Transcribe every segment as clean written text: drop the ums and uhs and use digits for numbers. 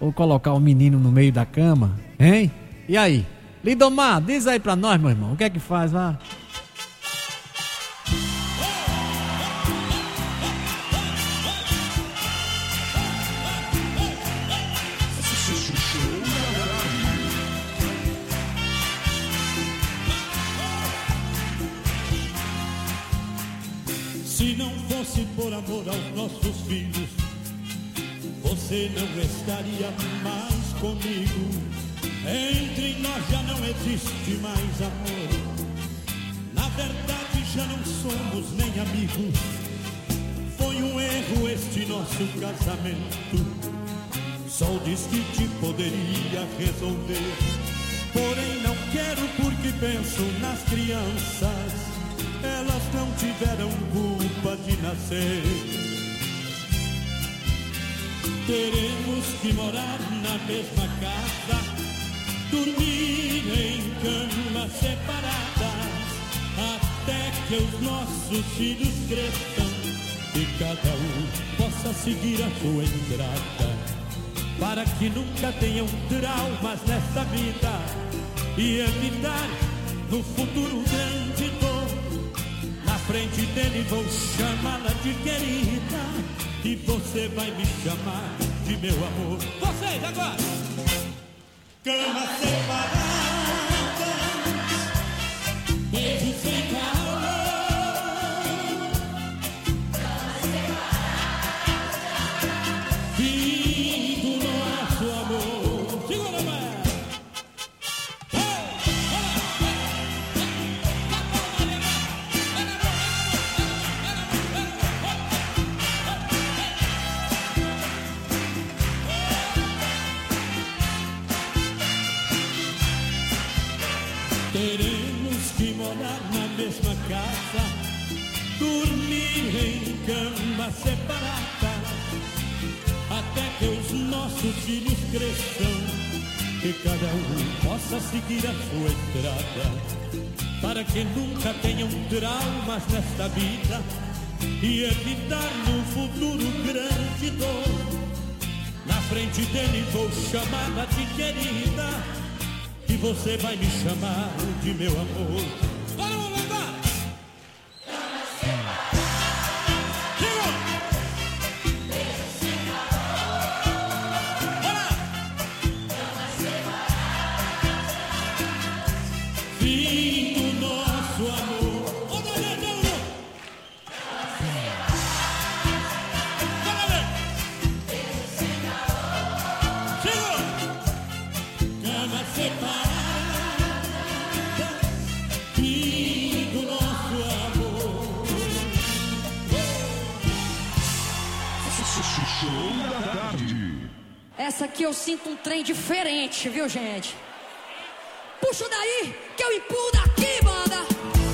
ou colocar o menino no meio da cama, hein? E aí? Lindomar, diz aí pra nós, meu irmão, o que é que faz, vá? Se não fosse por amor aos nossos filhos, você não estaria mais comigo. Entre nós já não existe mais amor. Na verdade já não somos nem amigos. Foi um erro este nosso casamento. Só diz que te poderia resolver, porém não quero porque penso nas crianças. Elas não tiveram culpa de nascer. Teremos que morar na mesma casa, dormir em camas separadas, até que os nossos filhos cresçam e cada um possa seguir a sua estrada, para que nunca tenham traumas nesta vida e evitar no futuro grande dor. Na frente dele vou chamá-la de querida e você vai me chamar de meu amor. Vocês agora! Cama separada, beijo sem calor. Cama separada, fim do nosso amor. Segura, vai! Teremos que morar na mesma casa, dormir em camas separadas, até que os nossos filhos cresçam e cada um possa seguir a sua estrada, para que nunca tenham traumas nesta vida e evitar no futuro grande dor. Na frente dele vou chamá-la de querida e você vai me chamar de meu amor. Bora, vamos levar! Fim do nosso amor. Cama separada, fim do nosso amor. Show da tarde. Essa aqui eu sinto um trem diferente, viu, gente? Puxa daí, que eu empurro daqui, banda!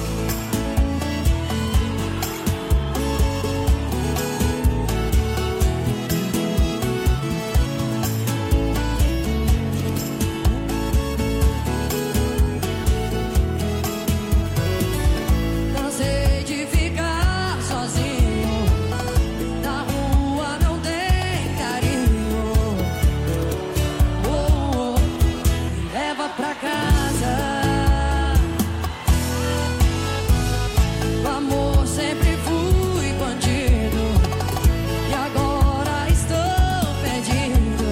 Cansei de ficar sozinho, na rua não tem carinho. Oh, me leva pra casa. O amor sempre fui bandido e agora estou perdido.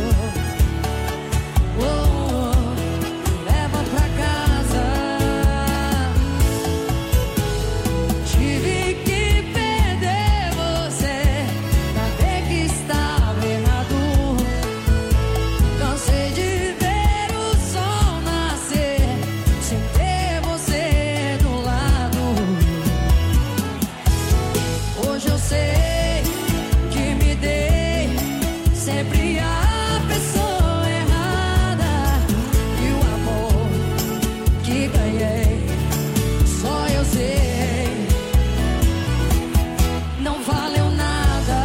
Oh, me leva pra casa. Tive que perder você pra ver que estava errado. Cansei de ver o sol nascer sem ter você do lado. Hoje eu sei que me dei sempre a pessoa errada e o amor que ganhei só eu sei não valeu nada.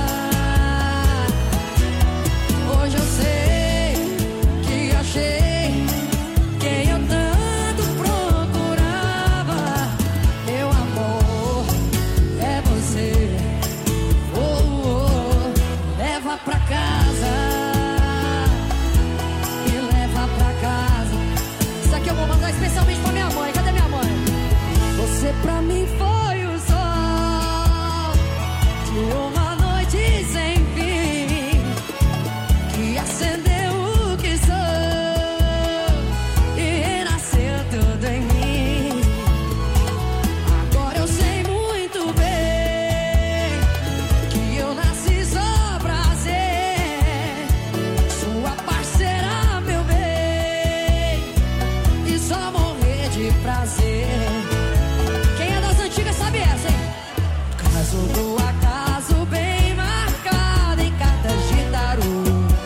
Hoje eu sei que achei quem eu tanto procurava. Meu amor é você. Oh, oh, leva pra casa. acendeu o que sou e renasceu tudo em mim. Agora eu sei muito bem que eu nasci só pra ser sua parceira, meu bem, e só morrer de prazer. Quem é das antigas sabe essa, hein? Caso do acaso bem marcado em cartas de tarô.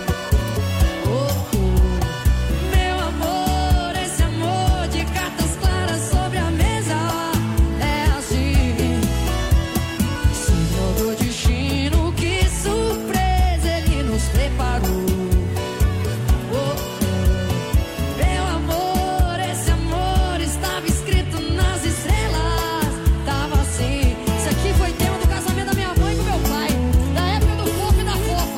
Meu amor, esse amor de cartas claras sobre a mesa é assim. Senhor do destino, que surpresa ele nos preparou. Meu amor, esse amor estava escrito nas estrelas. Tava assim. Isso aqui foi tema do casamento da minha mãe com meu pai, da época do fofo e da fofa.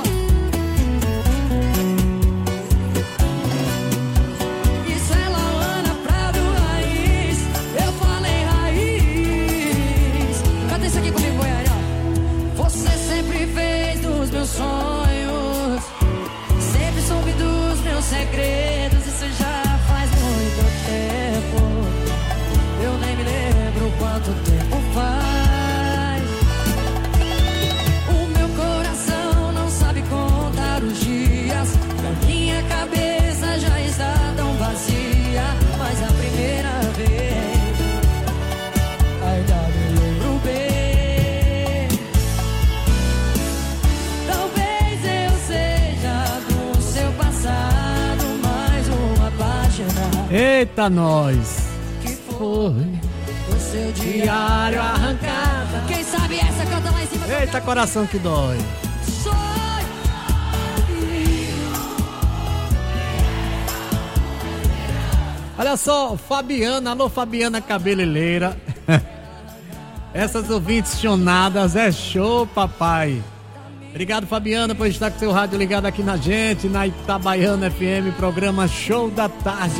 Isso é Laana Prado Raiz. Eu falei raiz. Canta isso aqui comigo, Goiânia. Você sempre fez dos meus sonhos, sempre soube dos meus segredos. Isso já faz muito tempo. Eu nem me lembro quanto tempo faz. O meu coração não sabe contar os dias. A minha cabeça já está tão vazia. Mas a primeira vez ainda me lembro bem. Talvez eu seja do seu passado mais uma página Eita, nós! que foi do seu diário arrancada. Quem sabe essa canta lá em cima. Eita, coração que dói! Olha só, Fabiana, alô Fabiana cabeleireira. Essas ouvintes chonadas, é show, papai. Obrigado, Fabiana, por estar com seu rádio ligado aqui na gente, na Itabaiana FM, programa Show da Tarde.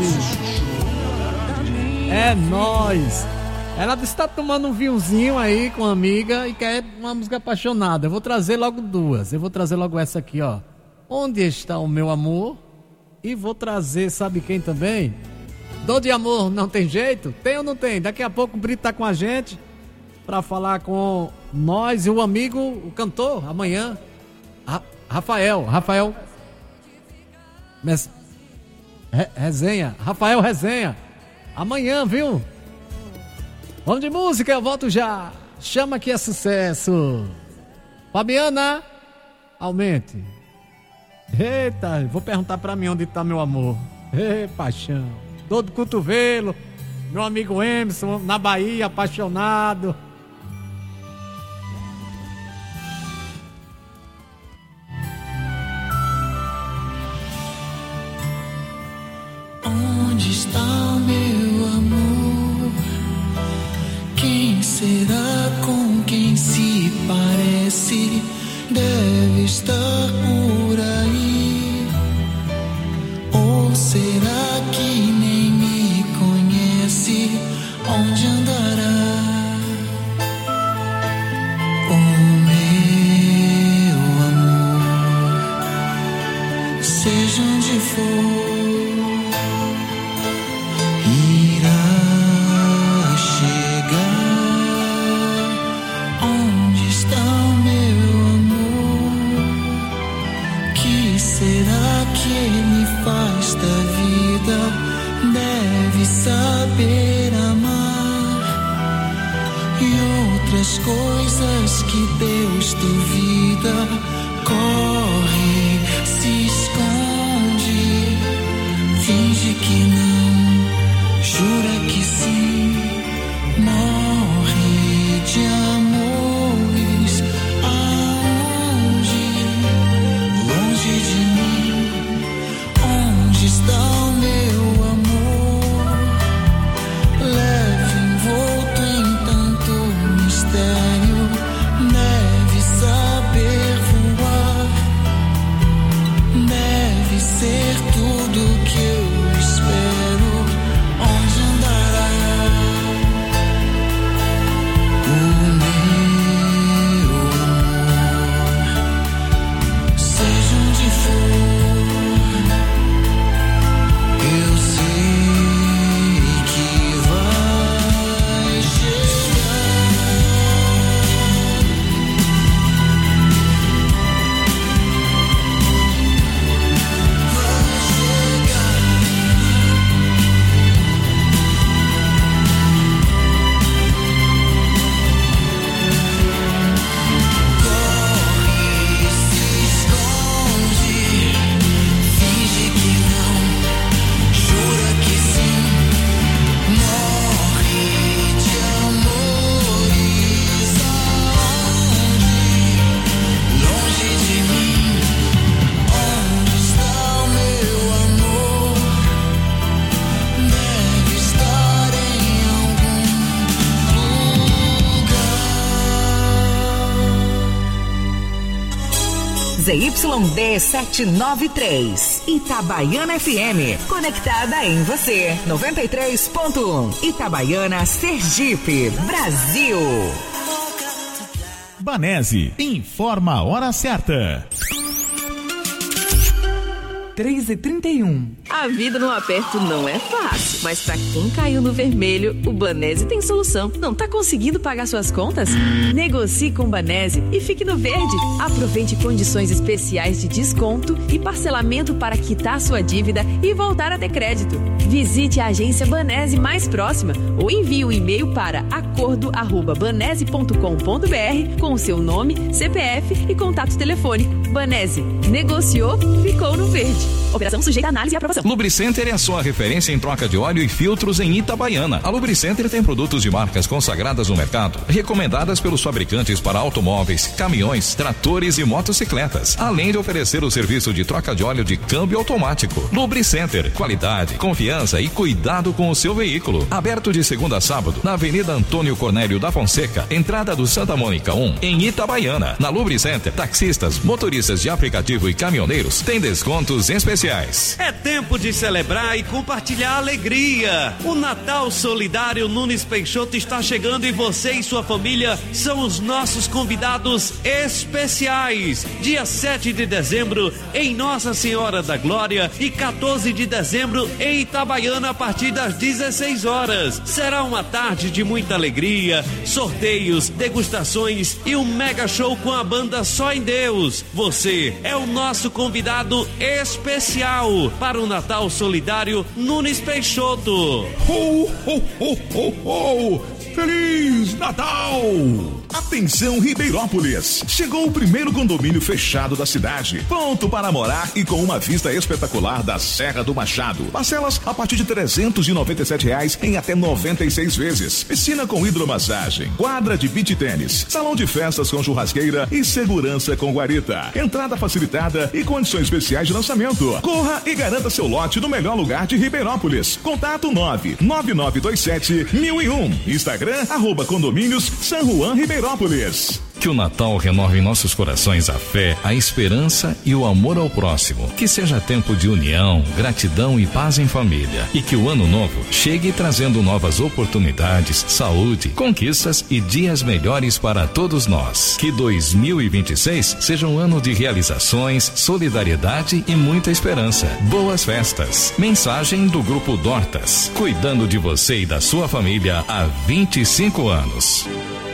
É nóis. Ela está tomando um vinhozinho aí com uma amiga e quer uma música apaixonada. Eu vou trazer logo duas. Eu vou trazer logo essa aqui, ó. Onde está o meu amor? E vou trazer, sabe quem também? Dor de amor não tem jeito? Tem ou não tem? Daqui a pouco o Brito tá com a gente pra falar com nós e o amigo, o cantor, amanhã. Rafael. Resenha. Rafael Resenha. Amanhã, viu? Vamos de música, eu volto já. Chama que é sucesso. Fabiana, aumente. Eita, vou perguntar pra mim onde tá meu amor. Ei, paixão. Dor do cotovelo. Meu amigo Emerson, na Bahia, apaixonado. Onde está o meu amor? Quem será, com quem se parece? Deve estar por aí. Ou será que nem me conhece? Onde andará o meu amor? Seja onde for, saber amar e outras coisas que Deus duvida. Corre, se esconde, finge que não, jura que sim, morre de amores. Aonde? Longe de mim. Onde está o meu amor? Leve envolto em tanto mistério, deve saber voar, deve ser tudo que eu espero. Onde andará o meu amor? Seja onde for, ZYD 793. Itabaiana FM. Conectada em você. 93.1. Itabaiana, Sergipe, Brasil. Banese, informa a hora certa. 3h31. A vida no aperto não é fácil, mas pra quem caiu no vermelho, o Banese tem solução. Não tá conseguindo pagar suas contas? Negocie com o Banese e fique no verde. Aproveite condições especiais de desconto e parcelamento para quitar sua dívida e voltar a ter crédito. Visite a agência Banese mais próxima ou envie um e-mail para acordo@banese.com.br com o seu nome, CPF e contato telefônico. Banese, negociou, ficou no verde. Operação sujeita a análise e aprovação. Lubricenter é a sua referência em troca de óleo e filtros em Itabaiana. A Lubricenter tem produtos de marcas consagradas no mercado, recomendadas pelos fabricantes para automóveis, caminhões, tratores e motocicletas, além de oferecer o serviço de troca de óleo de câmbio automático. Lubricenter, qualidade, confiança e cuidado com o seu veículo. Aberto de segunda a sábado, na Avenida Antônio Cornélio da Fonseca, entrada do Santa Mônica 1, em Itabaiana. Na Lubricenter, taxistas, motoristas de aplicativo e caminhoneiros têm descontos especiais. É tempo de celebrar e compartilhar a alegria. O Natal Solidário Nunes Peixoto está chegando e você e sua família são os nossos convidados especiais. Dia 7 de dezembro em Nossa Senhora da Glória e 14 de dezembro em Itabaiana a partir das 16 horas. Será uma tarde de muita alegria, sorteios, degustações e um mega show com a banda Só em Deus. Você é o nosso convidado especial para o Natal Solidário Nunes Peixoto. Ho, ho, ho, ho, ho! Feliz Natal! Atenção Ribeirópolis! Chegou o primeiro condomínio fechado da cidade. Pronto para morar e com uma vista espetacular da Serra do Machado. Parcelas a partir de R$397 em até 96 vezes. Piscina com hidromassagem, quadra de beach tênis, salão de festas com churrasqueira e segurança com guarita. Entrada facilitada e condições especiais de lançamento. Corra e garanta seu lote no melhor lugar de Ribeirópolis. Contato 99927-1001. Instagram @condomínios San Juan Ribeirópolis. Que o Natal renove em nossos corações a fé, a esperança e o amor ao próximo. Que seja tempo de união, gratidão e paz em família. E que o ano novo chegue trazendo novas oportunidades, saúde, conquistas e dias melhores para todos nós. Que 2026 seja um ano de realizações, solidariedade e muita esperança. Boas festas. Mensagem do Grupo Dortas. Cuidando de você e da sua família há 25 anos.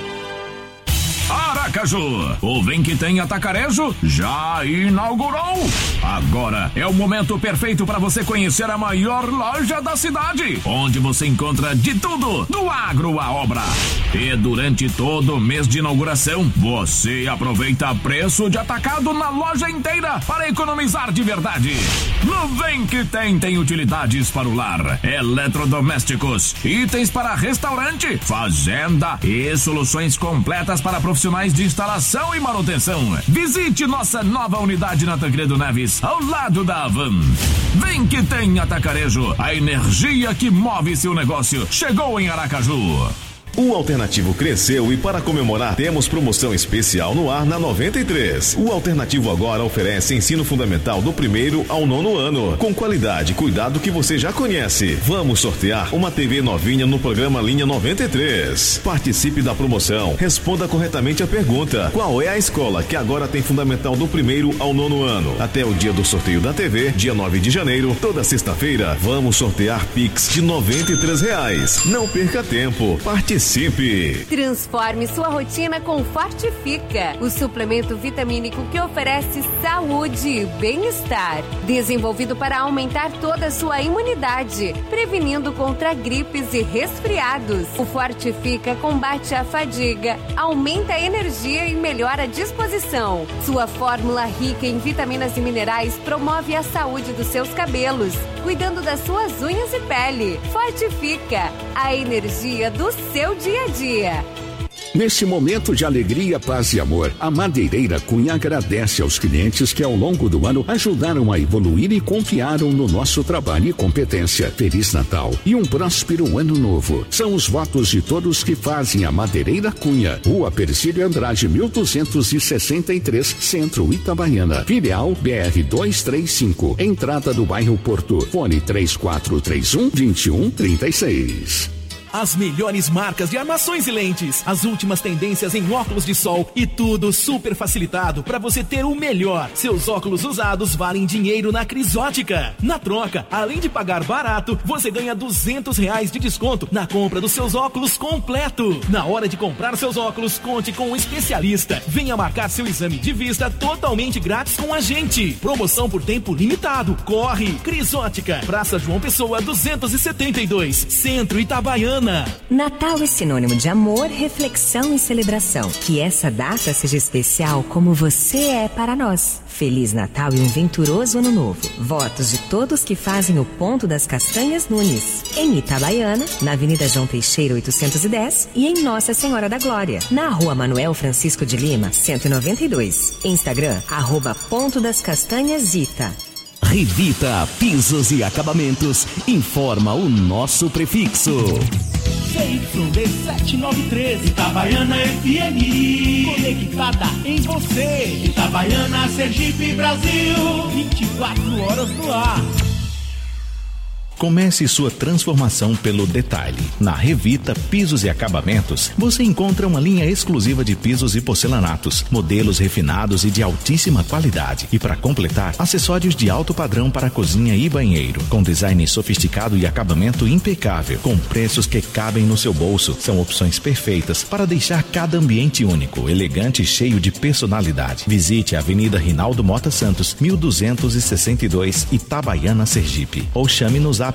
Aracaju, o Vem Que Tem Atacarejo já inaugurou. Agora é o momento perfeito para você conhecer a maior loja da cidade, onde você encontra de tudo, do agro à obra. E durante todo o mês de inauguração, você aproveita preço de atacado na loja inteira para economizar de verdade. No Vem Que tem utilidades para o lar, eletrodomésticos, itens para restaurante, fazenda e soluções completas para profissionais de instalação e manutenção. Visite nossa nova unidade na Tancredo Neves, ao lado da Avan. Vem Que Tem Atacarejo, a energia que move seu negócio. Chegou em Aracaju. O Alternativo cresceu e para comemorar temos promoção especial no ar na 93. O Alternativo agora oferece ensino fundamental do 1º ao 9º ano, com qualidade e cuidado que você já conhece. Vamos sortear uma TV novinha no programa Linha 93. Participe da promoção, responda corretamente a pergunta: qual é a escola que agora tem fundamental do 1º ao 9º ano? Até o dia do sorteio da TV, dia 9 de janeiro, toda sexta-feira, vamos sortear Pix de R$93. Não perca tempo, participe. Transforme sua rotina com Fortifica, o suplemento vitamínico que oferece saúde e bem-estar. Desenvolvido para aumentar toda a sua imunidade, prevenindo contra gripes e resfriados. O Fortifica combate a fadiga, aumenta a energia e melhora a disposição. Sua fórmula rica em vitaminas e minerais promove a saúde dos seus cabelos, cuidando das suas unhas e pele. Fortifica, a energia do seu dia a dia. Nesse momento de alegria, paz e amor, a Madeireira Cunha agradece aos clientes que ao longo do ano ajudaram a evoluir e confiaram no nosso trabalho e competência. Feliz Natal e um próspero ano novo. São os votos de todos que fazem a Madeireira Cunha. Rua Persílio Andrade, 1263, Centro, Itabaiana. Filial BR-235. Entrada do bairro Porto. Fone 3431-2136. As melhores marcas de armações e lentes, as últimas tendências em óculos de sol e tudo super facilitado para você ter o melhor. Seus óculos usados valem dinheiro na Crisótica. Na troca, além de pagar barato, você ganha R$200 de desconto na compra dos seus óculos completo. Na hora de comprar seus óculos, conte com um especialista. Venha marcar seu exame de vista totalmente grátis com a gente. Promoção por tempo limitado. Corre! Crisótica, Praça João Pessoa 272, Centro, Itabaiana. Natal é sinônimo de amor, reflexão e celebração. Que essa data seja especial como você é para nós. Feliz Natal e um venturoso ano novo. Votos de todos que fazem o Ponto das Castanhas Nunes. Em Itabaiana, na Avenida João Teixeira 810 e em Nossa Senhora da Glória, na Rua Manuel Francisco de Lima 192. Instagram, @Ponto das Castanhas Ita. Revita Pisos e Acabamentos informa o nosso prefixo. CYD 7913, Itabaiana FM, conectada em você. Itabaiana, Sergipe, Brasil, 24 horas no ar. Comece sua transformação pelo detalhe. Na Revita Pisos e Acabamentos, você encontra uma linha exclusiva de pisos e porcelanatos, modelos refinados e de altíssima qualidade. E para completar, acessórios de alto padrão para cozinha e banheiro, com design sofisticado e acabamento impecável, com preços que cabem no seu bolso. São opções perfeitas para deixar cada ambiente único, elegante e cheio de personalidade. Visite a Avenida Rinaldo Mota Santos, 1262, Itabaiana, Sergipe. Ou chame no zap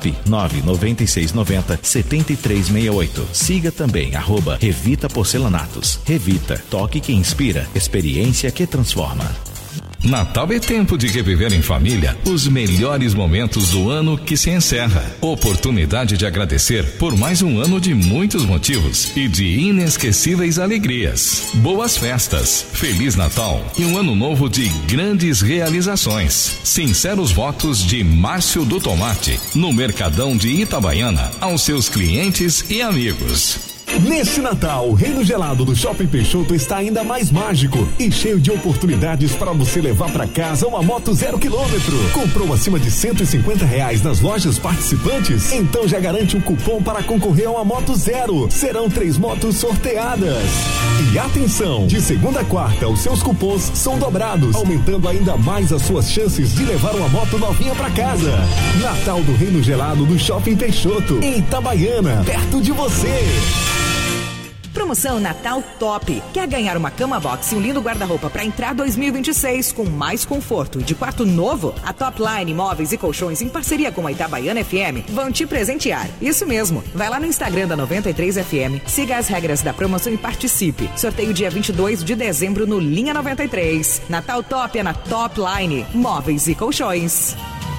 99690-7368. Siga também @Revita Porcelanatos. Revita, toque que inspira, experiência que transforma. Natal é tempo de reviver em família os melhores momentos do ano que se encerra. Oportunidade de agradecer por mais um ano de muitos motivos e de inesquecíveis alegrias. Boas festas, Feliz Natal e um ano novo de grandes realizações. Sinceros votos de Márcio do Tomate, no Mercadão de Itabaiana, aos seus clientes e amigos. Neste Natal, o Reino Gelado do Shopping Peixoto está ainda mais mágico e cheio de oportunidades para você levar para casa uma moto 0 km. Comprou acima de R$150 nas lojas participantes? Então já garante um cupom para concorrer a uma moto zero. Serão 3 motos sorteadas. E atenção, de segunda a quarta, os seus cupons são dobrados, aumentando ainda mais as suas chances de levar uma moto novinha para casa. Natal do Reino Gelado do Shopping Peixoto, em Itabaiana, perto de você. Promoção Natal Top. Quer ganhar uma cama box e um lindo guarda-roupa para entrar 2026 com mais conforto e de quarto novo? A Top Line Móveis e Colchões, em parceria com a Itabaiana FM, vão te presentear. Isso mesmo. Vai lá no Instagram da 93 FM, siga as regras da promoção e participe. Sorteio dia 22 de dezembro no Linha 93. Natal Top é na Top Line Móveis e Colchões.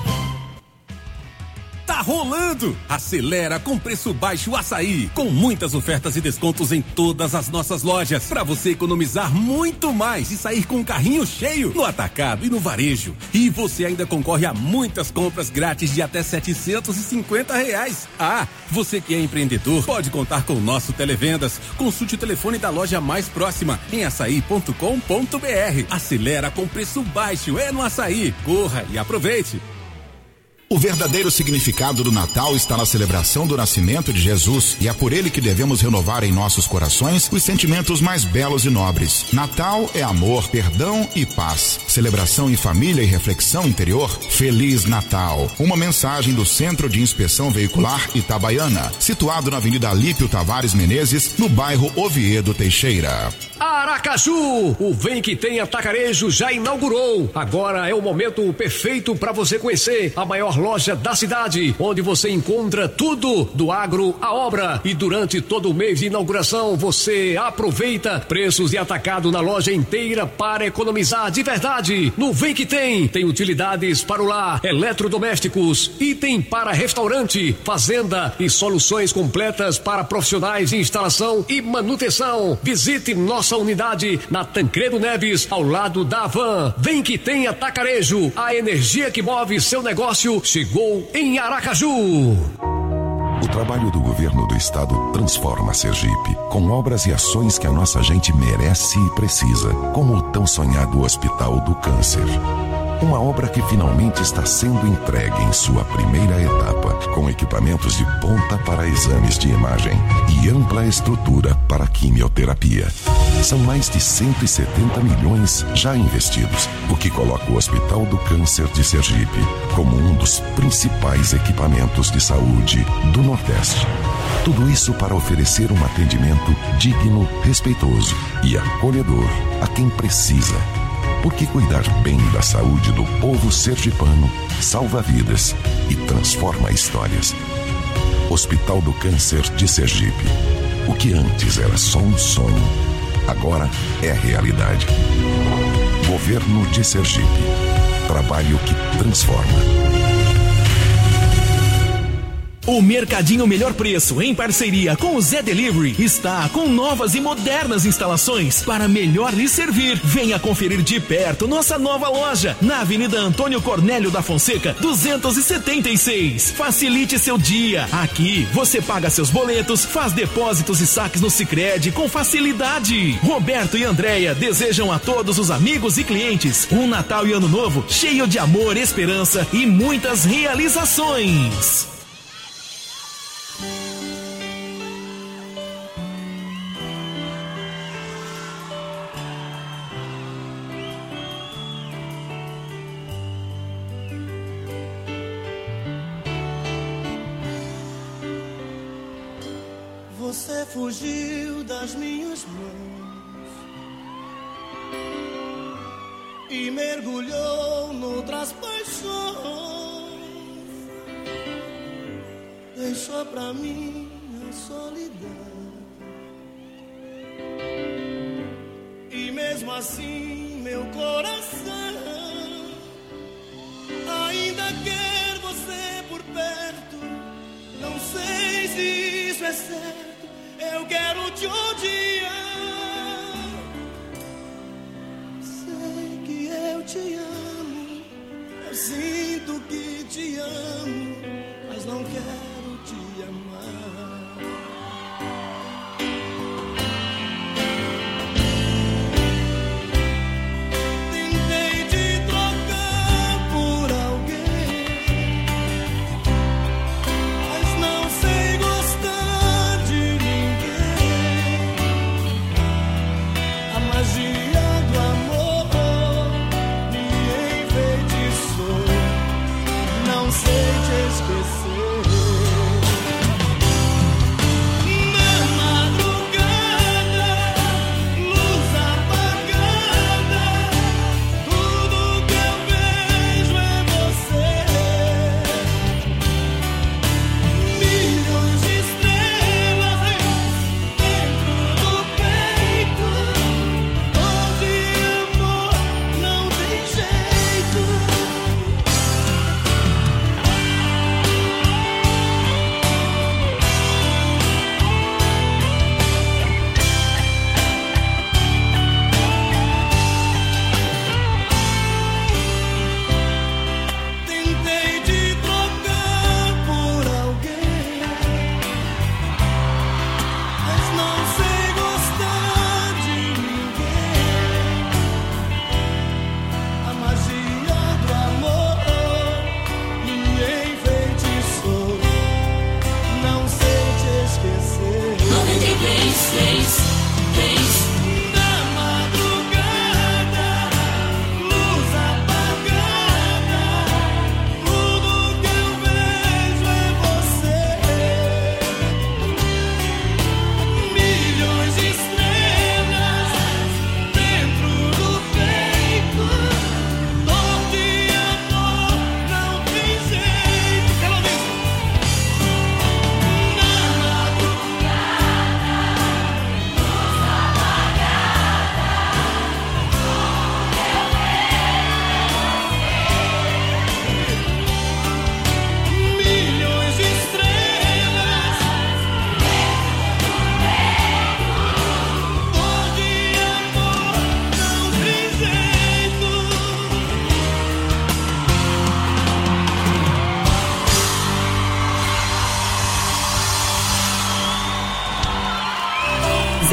Tá rolando! Acelera com preço baixo Açaí, com muitas ofertas e descontos em todas as nossas lojas, para você economizar muito mais e sair com um carrinho cheio no atacado e no varejo. E você ainda concorre a muitas compras grátis de até R$750. Ah, você que é empreendedor pode contar com o nosso Televendas. Consulte o telefone da loja mais próxima em açaí.com.br. Acelera com preço baixo, é no Açaí. Corra e aproveite! O verdadeiro significado do Natal está na celebração do nascimento de Jesus e é por ele que devemos renovar em nossos corações os sentimentos mais belos e nobres. Natal é amor, perdão e paz. Celebração em família e reflexão interior. Feliz Natal. Uma mensagem do Centro de Inspeção Veicular Itabaiana, situado na Avenida Alípio Tavares Menezes, no bairro Oviedo Teixeira. Aracaju, o Vem Que Tem Atacarejo já inaugurou. Agora é o momento perfeito para você conhecer a maior loja da cidade, onde você encontra tudo do agro à obra. E durante todo o mês de inauguração, você aproveita preços de atacado na loja inteira para economizar de verdade. No Vem Que Tem utilidades para o lar, eletrodomésticos, item para restaurante, fazenda e soluções completas para profissionais de instalação e manutenção. Visite nossa unidade na Tancredo Neves, ao lado da Havan. Vem Que Tem Atacarejo, a energia que move seu negócio chegou em Aracaju. O trabalho do governo do estado transforma Sergipe, com obras e ações que a nossa gente merece e precisa, como o tão sonhado Hospital do Câncer. Uma obra que finalmente está sendo entregue em sua primeira etapa, com equipamentos de ponta para exames de imagem e ampla estrutura para quimioterapia. São mais de 170 milhões já investidos, o que coloca o Hospital do Câncer de Sergipe como um dos principais equipamentos de saúde do Nordeste. Tudo isso para oferecer um atendimento digno, respeitoso e acolhedor a quem precisa. Porque cuidar bem da saúde do povo sergipano salva vidas e transforma histórias. Hospital do Câncer de Sergipe. O que antes era só um sonho, agora é realidade. Governo de Sergipe. Trabalho que transforma. O Mercadinho Melhor Preço, em parceria com o Zé Delivery, está com novas e modernas instalações para melhor lhe servir. Venha conferir de perto nossa nova loja, na Avenida Antônio Cornélio da Fonseca, 276. Facilite seu dia. Aqui você paga seus boletos, faz depósitos e saques no Sicredi com facilidade. Roberto e Andréia desejam a todos os amigos e clientes um Natal e Ano Novo cheio de amor, esperança e muitas realizações. Você fugiu das minhas mãos e mergulhou noutras paixões. Deixou pra mim a solidão. E mesmo assim meu coração ainda quer você por perto. Não sei se isso é certo. Eu quero te odiar. Sei que eu te amo. Eu sinto que te amo, mas não quero te amar. Tentei te trocar por alguém, mas não sei gostar de ninguém. A magia do amor me enfeitiçou. Não sei te esquecer.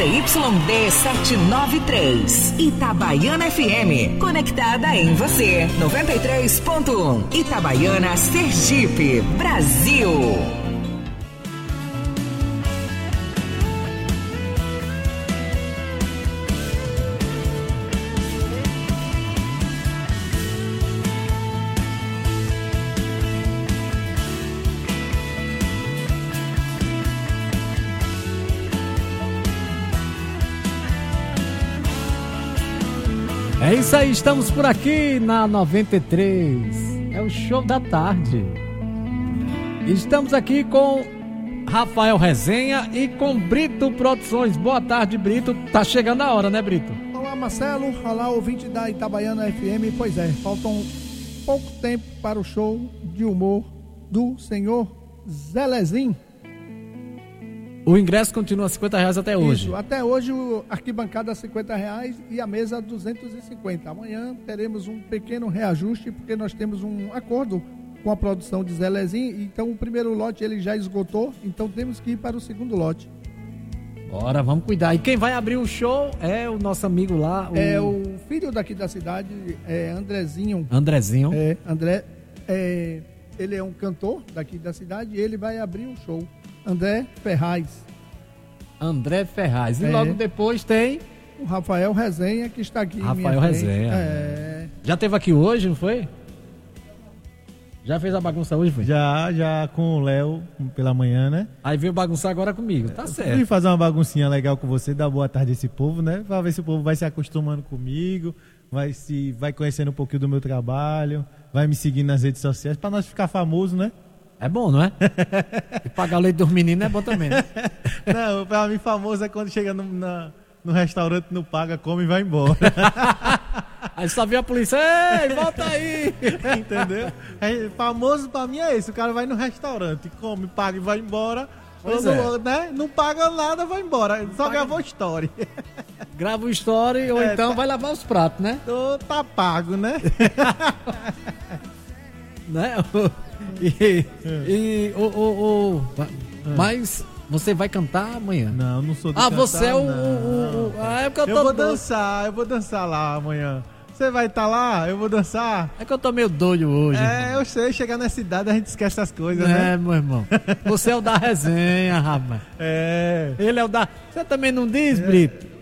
ZYD 793. Itabaiana FM. Conectada em você. 93.1. Itabaiana, Sergipe, Brasil. É isso aí, estamos por aqui na 93. É o show da tarde. Estamos aqui com Rafael Resenha e com Brito Produções. Boa tarde, Brito. Tá chegando a hora, né, Brito? Olá, Marcelo. Olá, ouvinte da Itabaiana FM. Pois é, faltam pouco tempo para o show de humor do senhor Zelezinho. O ingresso continua R$50 até hoje. Isso, até hoje o arquibancada R$50 e a mesa R$250. Amanhã teremos um pequeno reajuste, porque nós temos um acordo com a produção de Zelezinho. Então o primeiro lote ele já esgotou, então temos que ir para o segundo lote. Bora, vamos cuidar. E quem vai abrir o show é o nosso amigo lá. É o filho daqui da cidade, Andrezinho. Andrezinho. André, ele é um cantor daqui da cidade e ele vai abrir o show. André Ferraz. E logo depois tem o Rafael Resenha, que está aqui. Rafael Resenha. Já esteve aqui hoje, não foi? Já fez a bagunça hoje, foi? Já com o Léo pela manhã, né? Aí veio bagunçar agora comigo, tá certo. E fazer uma baguncinha legal com você, dar boa tarde a esse povo, né? Pra ver se o povo vai se acostumando comigo, vai conhecendo um pouquinho do meu trabalho, vai me seguindo nas redes sociais, pra nós ficar famoso, né? É bom, não é? E pagar o leite dos meninos é bom também, né? Não, pra mim famoso é quando chega no restaurante, não paga, come e vai embora. Aí só vê a polícia, ei, volta aí! Entendeu? Famoso pra mim é esse, o cara vai no restaurante, come, paga e vai embora. Né? Não paga nada, vai embora. Só gravou story. Grava o story ou então vai lavar os pratos, né? Tá pago, né? Né? Mas você vai cantar amanhã? Não, não sou de cantar. Você é eu vou dançar lá amanhã. Você vai estar lá? Eu vou dançar? É que eu tô meio doido hoje. Eu sei, chegar na cidade a gente esquece as coisas, né? Meu irmão. Você é o da resenha, rapaz. Ele é o da... Você também não diz, Brito?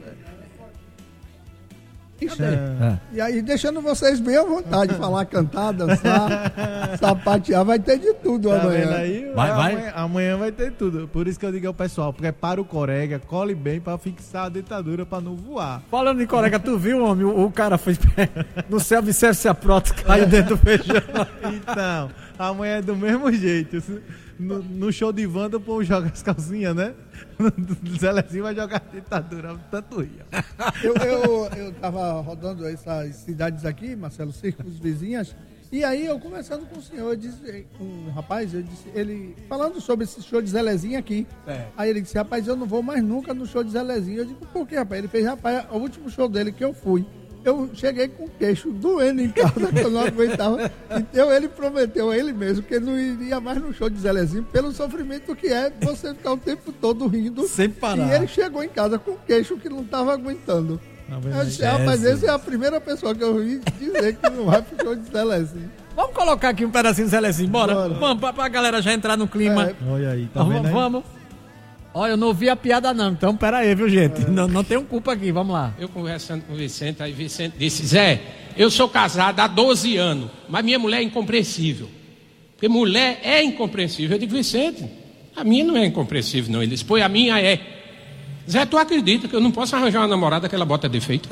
E aí, deixando vocês bem à vontade de falar, cantar, dançar, sapatear, vai ter de tudo amanhã. Aí, amanhã vai ter tudo. Por isso que eu digo ao pessoal, prepara o corega, cole bem pra fixar a dentadura pra não voar. Falando em corega, tu viu, homem? O cara foi no self-service, a prótese caiu dentro do feijão. Então, amanhã é do mesmo jeito. No show de Wanda, o povo joga as calcinhas, né? O Zelezinho vai jogar a ditadura, tanto ria. Eu tava rodando essas cidades aqui, Marcelo, círculos vizinhas, e aí eu conversando com o senhor, eu disse, um rapaz, ele falando sobre esse show de Zelezinho aqui. Aí ele disse, rapaz, eu não vou mais nunca no show de Zelezinho. Eu digo, por quê, rapaz? Ele fez, rapaz, o último show dele que eu fui, eu cheguei com o queixo doendo em casa, que eu não aguentava. Então ele prometeu a ele mesmo que ele não iria mais no show de Zelezinho pelo sofrimento que é você ficar o tempo todo rindo. Sem parar. E ele chegou em casa com o queixo que não estava aguentando. Eu disse, rapaz, essa é a primeira pessoa que eu ouvi dizer que não vai pro show de Zelezinho. Vamos colocar aqui um pedacinho de Zelezinho, bora? Vamos, pra galera já entrar no clima. Olha aí, tá vendo aí? Vamos. Olha, eu não ouvi a piada não, então pera aí, viu, gente? Não tenho culpa aqui, vamos lá. Eu conversando com o Vicente, aí Vicente disse, Zé, eu sou casado há 12 anos, mas minha mulher é incompreensível. Porque mulher é incompreensível. Eu digo, Vicente, a minha não é incompreensível não. Ele disse, pois a minha é. Zé, tu acredita que eu não posso arranjar uma namorada que ela bota defeito?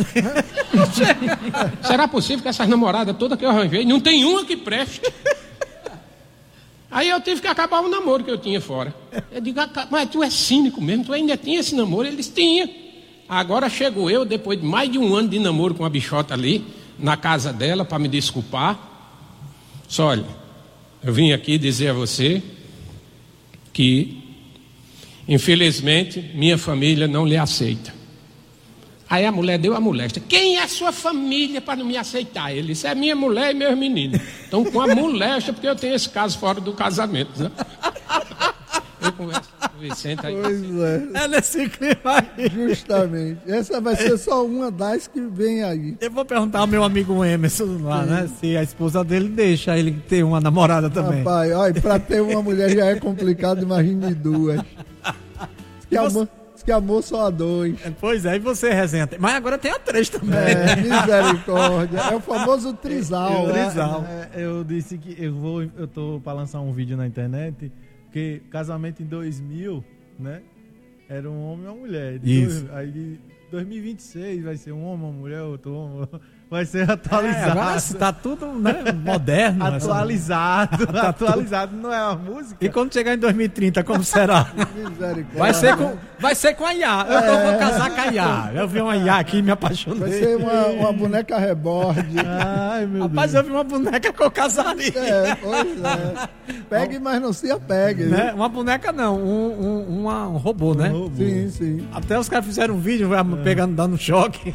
Será possível que essas namoradas todas que eu arranjei, não tem uma que preste? Aí eu tive que acabar o namoro que eu tinha fora. Eu digo, mas tu é cínico mesmo, tu ainda tinha esse namoro? Eles tinham. Agora chego eu, depois de mais de um ano de namoro com a bichota ali, na casa dela, para me desculpar. Só olha, eu vim aqui dizer a você que, infelizmente, minha família não lhe aceita. Aí a mulher deu a moléstia. Quem é a sua família para não me aceitar? Ele disse, é minha mulher e meus meninos. Então com a moléstia, porque eu tenho esse caso fora do casamento, né? Eu converso com Vicente aí. Pois é. É nesse clima aí. Justamente. Essa vai ser só uma das que vem aí. Eu vou perguntar ao meu amigo Emerson lá, né? Se a esposa dele deixa ele ter uma namorada também. Rapaz, olha, pra ter uma mulher já é complicado, imagine duas. Diz que amor só há dois. Pois é, e você, Resenha? Mas agora tem a 3 também. Misericórdia. É o famoso trisal. Eu disse que eu tô pra lançar um vídeo na internet, porque casamento em 2000, né? Era um homem e uma mulher. Isso. Aí de 2026 vai ser um homem, uma mulher, outro homem. Vai ser atualizado. Agora tá tudo, né, moderno. Atualizado. Tá atualizado, não é uma música. E quando chegar em 2030, como será? Misericórdia. Vai ser com a IA. Eu vou casar com a IA. Eu vi uma IA aqui e me apaixonei. Vai ser uma boneca reborde. Ai, meu Rapaz, eu vi uma boneca que eu casaria. Pois é. Pegue, mas não se apegue. Né? Uma boneca não, um robô, né? Sim. Até os caras fizeram um vídeo pegando, dando choque.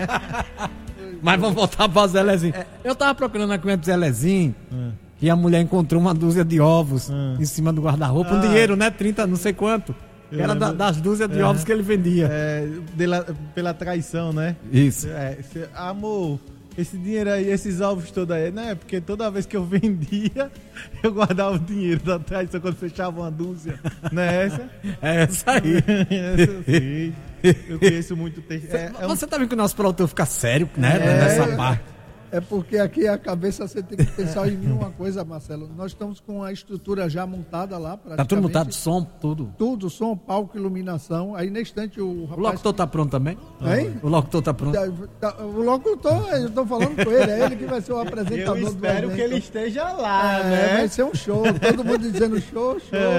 Mas vamos voltar para o Zelezinho. Eu tava procurando aqui o Zelezinho, que a mulher encontrou uma dúzia de ovos em cima do guarda-roupa. Um dinheiro, né? 30, não sei quanto. Que era das dúzias de ovos que ele vendia. Pela traição, né? Isso. Amor, esse dinheiro aí, esses ovos todos aí, né? Porque toda vez que eu vendia, eu guardava o dinheiro da traição quando fechava uma dúzia. Não é essa? É essa aí. Essa eu sei. Eu conheço muito texto. Você tá vendo que o nosso produtor fica sério, né? Nessa parte. É porque aqui a cabeça você tem que pensar em uma coisa, Marcelo. Nós estamos com a estrutura já montada lá. Tá tudo montado, som, tudo? Tudo, som, palco, iluminação. Aí, na estante, o rapaz... O locutor tá pronto também? Hein? O locutor tá pronto? O locutor, eu tô falando com ele. É ele que vai ser o apresentador do evento. Eu espero que ele esteja lá, né? Vai ser um show. Todo mundo dizendo show.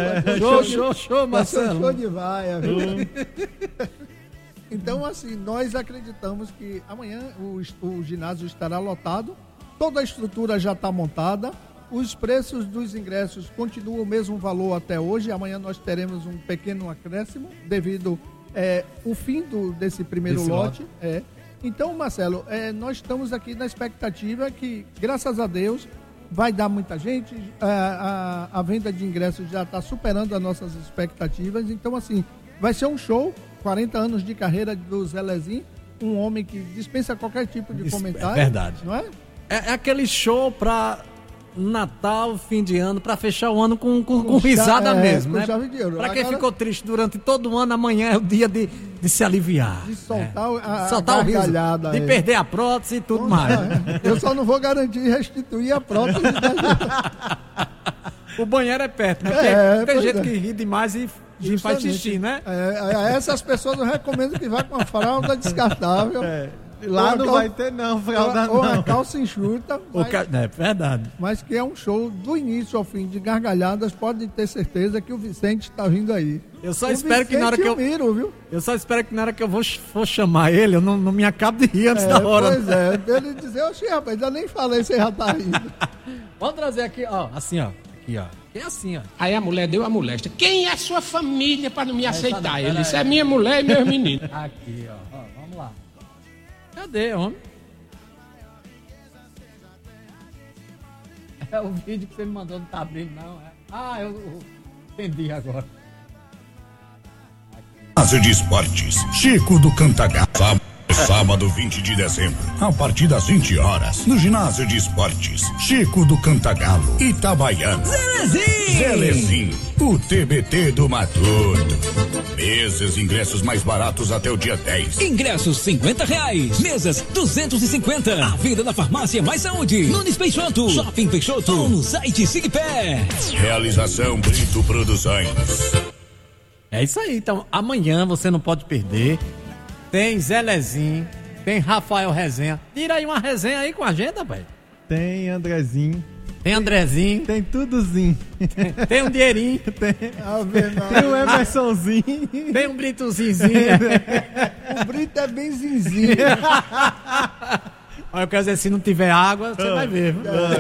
Show, Marcelo. Show de vaia, viu? Então, assim, nós acreditamos que amanhã o ginásio estará lotado, toda a estrutura já está montada, os preços dos ingressos continuam o mesmo valor até hoje, amanhã nós teremos um pequeno acréscimo devido ao fim desse primeiro lote. Então, Marcelo, nós estamos aqui na expectativa que, graças a Deus, vai dar muita gente, a venda de ingressos já está superando as nossas expectativas, então, assim, vai ser um show. 40 anos de carreira do Zelezinho, um homem que dispensa qualquer tipo de comentário. É verdade. Não é? É aquele show pra Natal, fim de ano, pra fechar o ano com risada mesmo, né? Pra quem ficou triste durante todo o ano, amanhã é o dia de se aliviar. De soltar soltar o riso, de perder a prótese e tudo mais. Eu só não vou garantir restituir a prótese da gente. O banheiro é perto, né? Tem gente que ri demais e faz xixi, né? Essas pessoas eu recomendo que vá com a fralda descartável. Lá não vai ter não, fralda ou a calça enxuta. É verdade. Mas que é um show do início ao fim, de gargalhadas, pode ter certeza que o Vicente está vindo aí. Eu só espero que na hora que eu só espero que na hora que eu for chamar ele, eu não me acabe de rir antes da hora. Pois é, ele dizer, oxe, rapaz, eu nem falei, você já tá rindo. Vamos trazer aqui, ó, assim, ó. Aqui, ó. É assim, ó. Aí a mulher deu a moléstia. Quem é sua família para não me aceitar? Ele disse, é minha mulher e meus meninos. Aqui, ó. Vamos lá. Cadê, homem? É o vídeo que você me mandou, não tá abrindo, não. Eu entendi agora. Ginásio de Esportes, Chico do Cantagalo. Sábado 20 de dezembro, a partir das 20 horas, no Ginásio de Esportes, Chico do Cantagalo, Itabaiana. Zelezinho, o TBT do Matuto. Mesas, ingressos mais baratos até o dia 10. Ingressos R$50, mesas R$250. A venda na farmácia Mais Saúde, Nunes Peixoto, Shopping Peixoto, ou no site Sigpé. Realização Brito Produções. É isso aí, então amanhã você não pode perder. Tem Zelezinho, tem Rafael Resenha. Tira aí uma resenha aí com a gente, rapaz. Tem Andrezinho. Tem Andrezinho. Tem tudozinho. Tem um dinheirinho. Tem um Emersonzinho. Tem um Britozinho. O Brito é bem zinzinho. Olha, eu quero dizer, se não tiver água, você vai ver.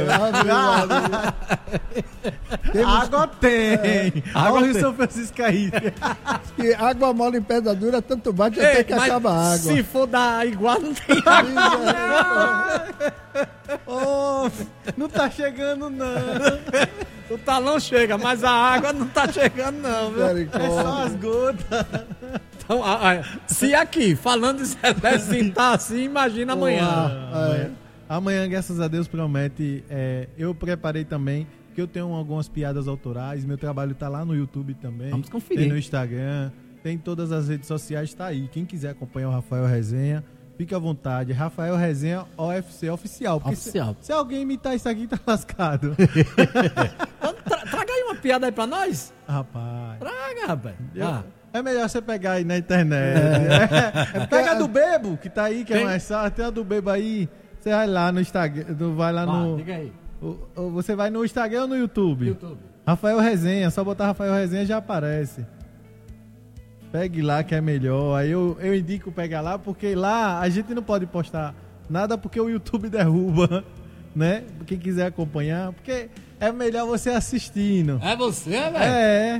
Água tem. Água em São Francisco aí. Que água mole em pedra dura, tanto bate até que acaba a água. Se for dar igual, não tem água. Não tá chegando, não. O talão chega, mas a água não tá chegando não, viu? É só as gotas. Então, se aqui, falando de Celeste, tá assim, imagina amanhã. Amanhã, graças a Deus, promete. Eu preparei também, que eu tenho algumas piadas autorais. Meu trabalho tá lá no YouTube também. Vamos conferir. Tem no Instagram, tem em todas as redes sociais, tá aí. Quem quiser acompanhar o Rafael Resenha, fica à vontade. Rafael Resenha OFC Oficial. Oficial. Se alguém imitar isso aqui, tá lascado. Então, traga aí uma piada aí pra nós. Rapaz. Traga, rapaz. É melhor você pegar aí na internet. Pega a do Bebo, que tá aí, que é mais fácil. Tem a do Bebo aí. Você vai lá no Instagram, vai lá no... Diga aí. Você vai no Instagram ou no YouTube? Rafael Resenha, só botar Rafael Resenha já aparece. Pegue lá que é melhor. Aí eu indico pegar lá, porque lá a gente não pode postar nada porque o YouTube derruba, né? Quem quiser acompanhar, porque é melhor você assistindo. É você, velho? É.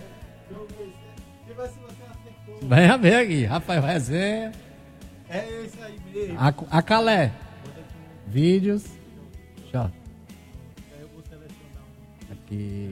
Venha ver aqui, Rafael Resenha. É isso aí mesmo. A Calé. Vídeos. Deixa eu vou selecionar aqui.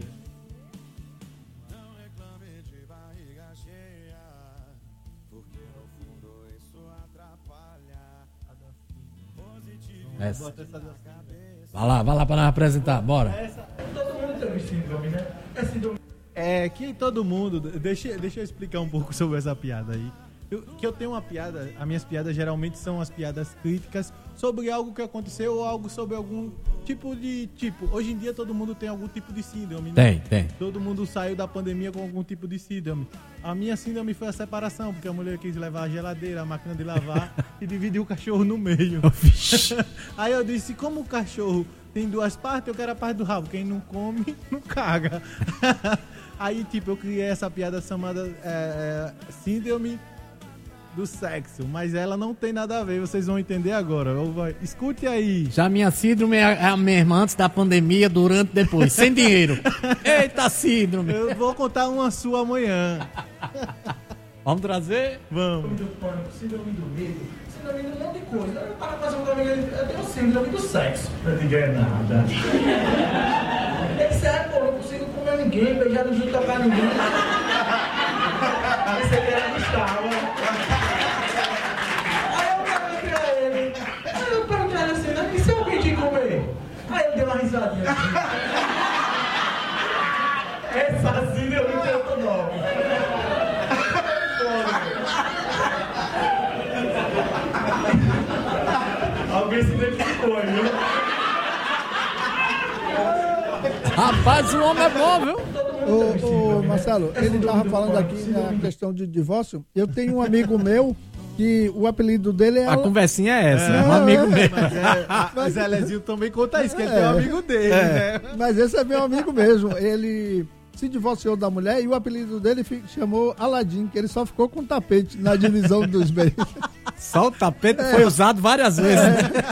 Essa. Vai lá para apresentar, bora. Todo mundo tem síndrome, né? É que todo mundo... Deixa eu explicar um pouco sobre essa piada aí. Eu tenho uma piada, as minhas piadas geralmente são as piadas críticas sobre algo que aconteceu ou algo sobre algum tipo de... Hoje em dia todo mundo tem algum tipo de síndrome, né? Tem. Todo mundo saiu da pandemia com algum tipo de síndrome. A minha síndrome foi a separação, porque a mulher quis levar a geladeira, a máquina de lavar e dividiu o cachorro no meio. Aí eu disse, como o cachorro tem duas partes, eu quero a parte do rabo. Quem não come, não caga. Aí, eu criei essa piada chamada síndrome do sexo, mas ela não tem nada a ver, vocês vão entender agora. Escute aí. Já minha síndrome é a mesma antes da pandemia, durante e depois, sem dinheiro. Eita síndrome. Eu vou contar uma sua amanhã. Vamos trazer? Vamos. Síndrome do medo, síndrome de um monte de coisa. Para fazer um caminho, eu tenho síndrome do sexo. Não diga nada. É sério, pô, não consigo comer ninguém, beijar ninguém, tocar ninguém. Esse aqui era Gustavo. E se eu pedir comer? Aí eu dei uma risadinha assim. Essa assim eu não tenho outro nome. Alguém se identificou, viu? Rapaz, o homem é bom, viu? Ô, Marcelo, ele estava falando aqui na questão de divórcio. Eu tenho um amigo meu que o apelido dele é... A conversinha é essa, um amigo meu. Mas Zelezinho também conta isso, que ele tem um amigo dele, né? Mas esse é meu amigo mesmo. Ele se divorciou da mulher e o apelido dele chamou Aladim, que ele só ficou com tapete na divisão dos bens. Só o tapete foi usado várias vezes.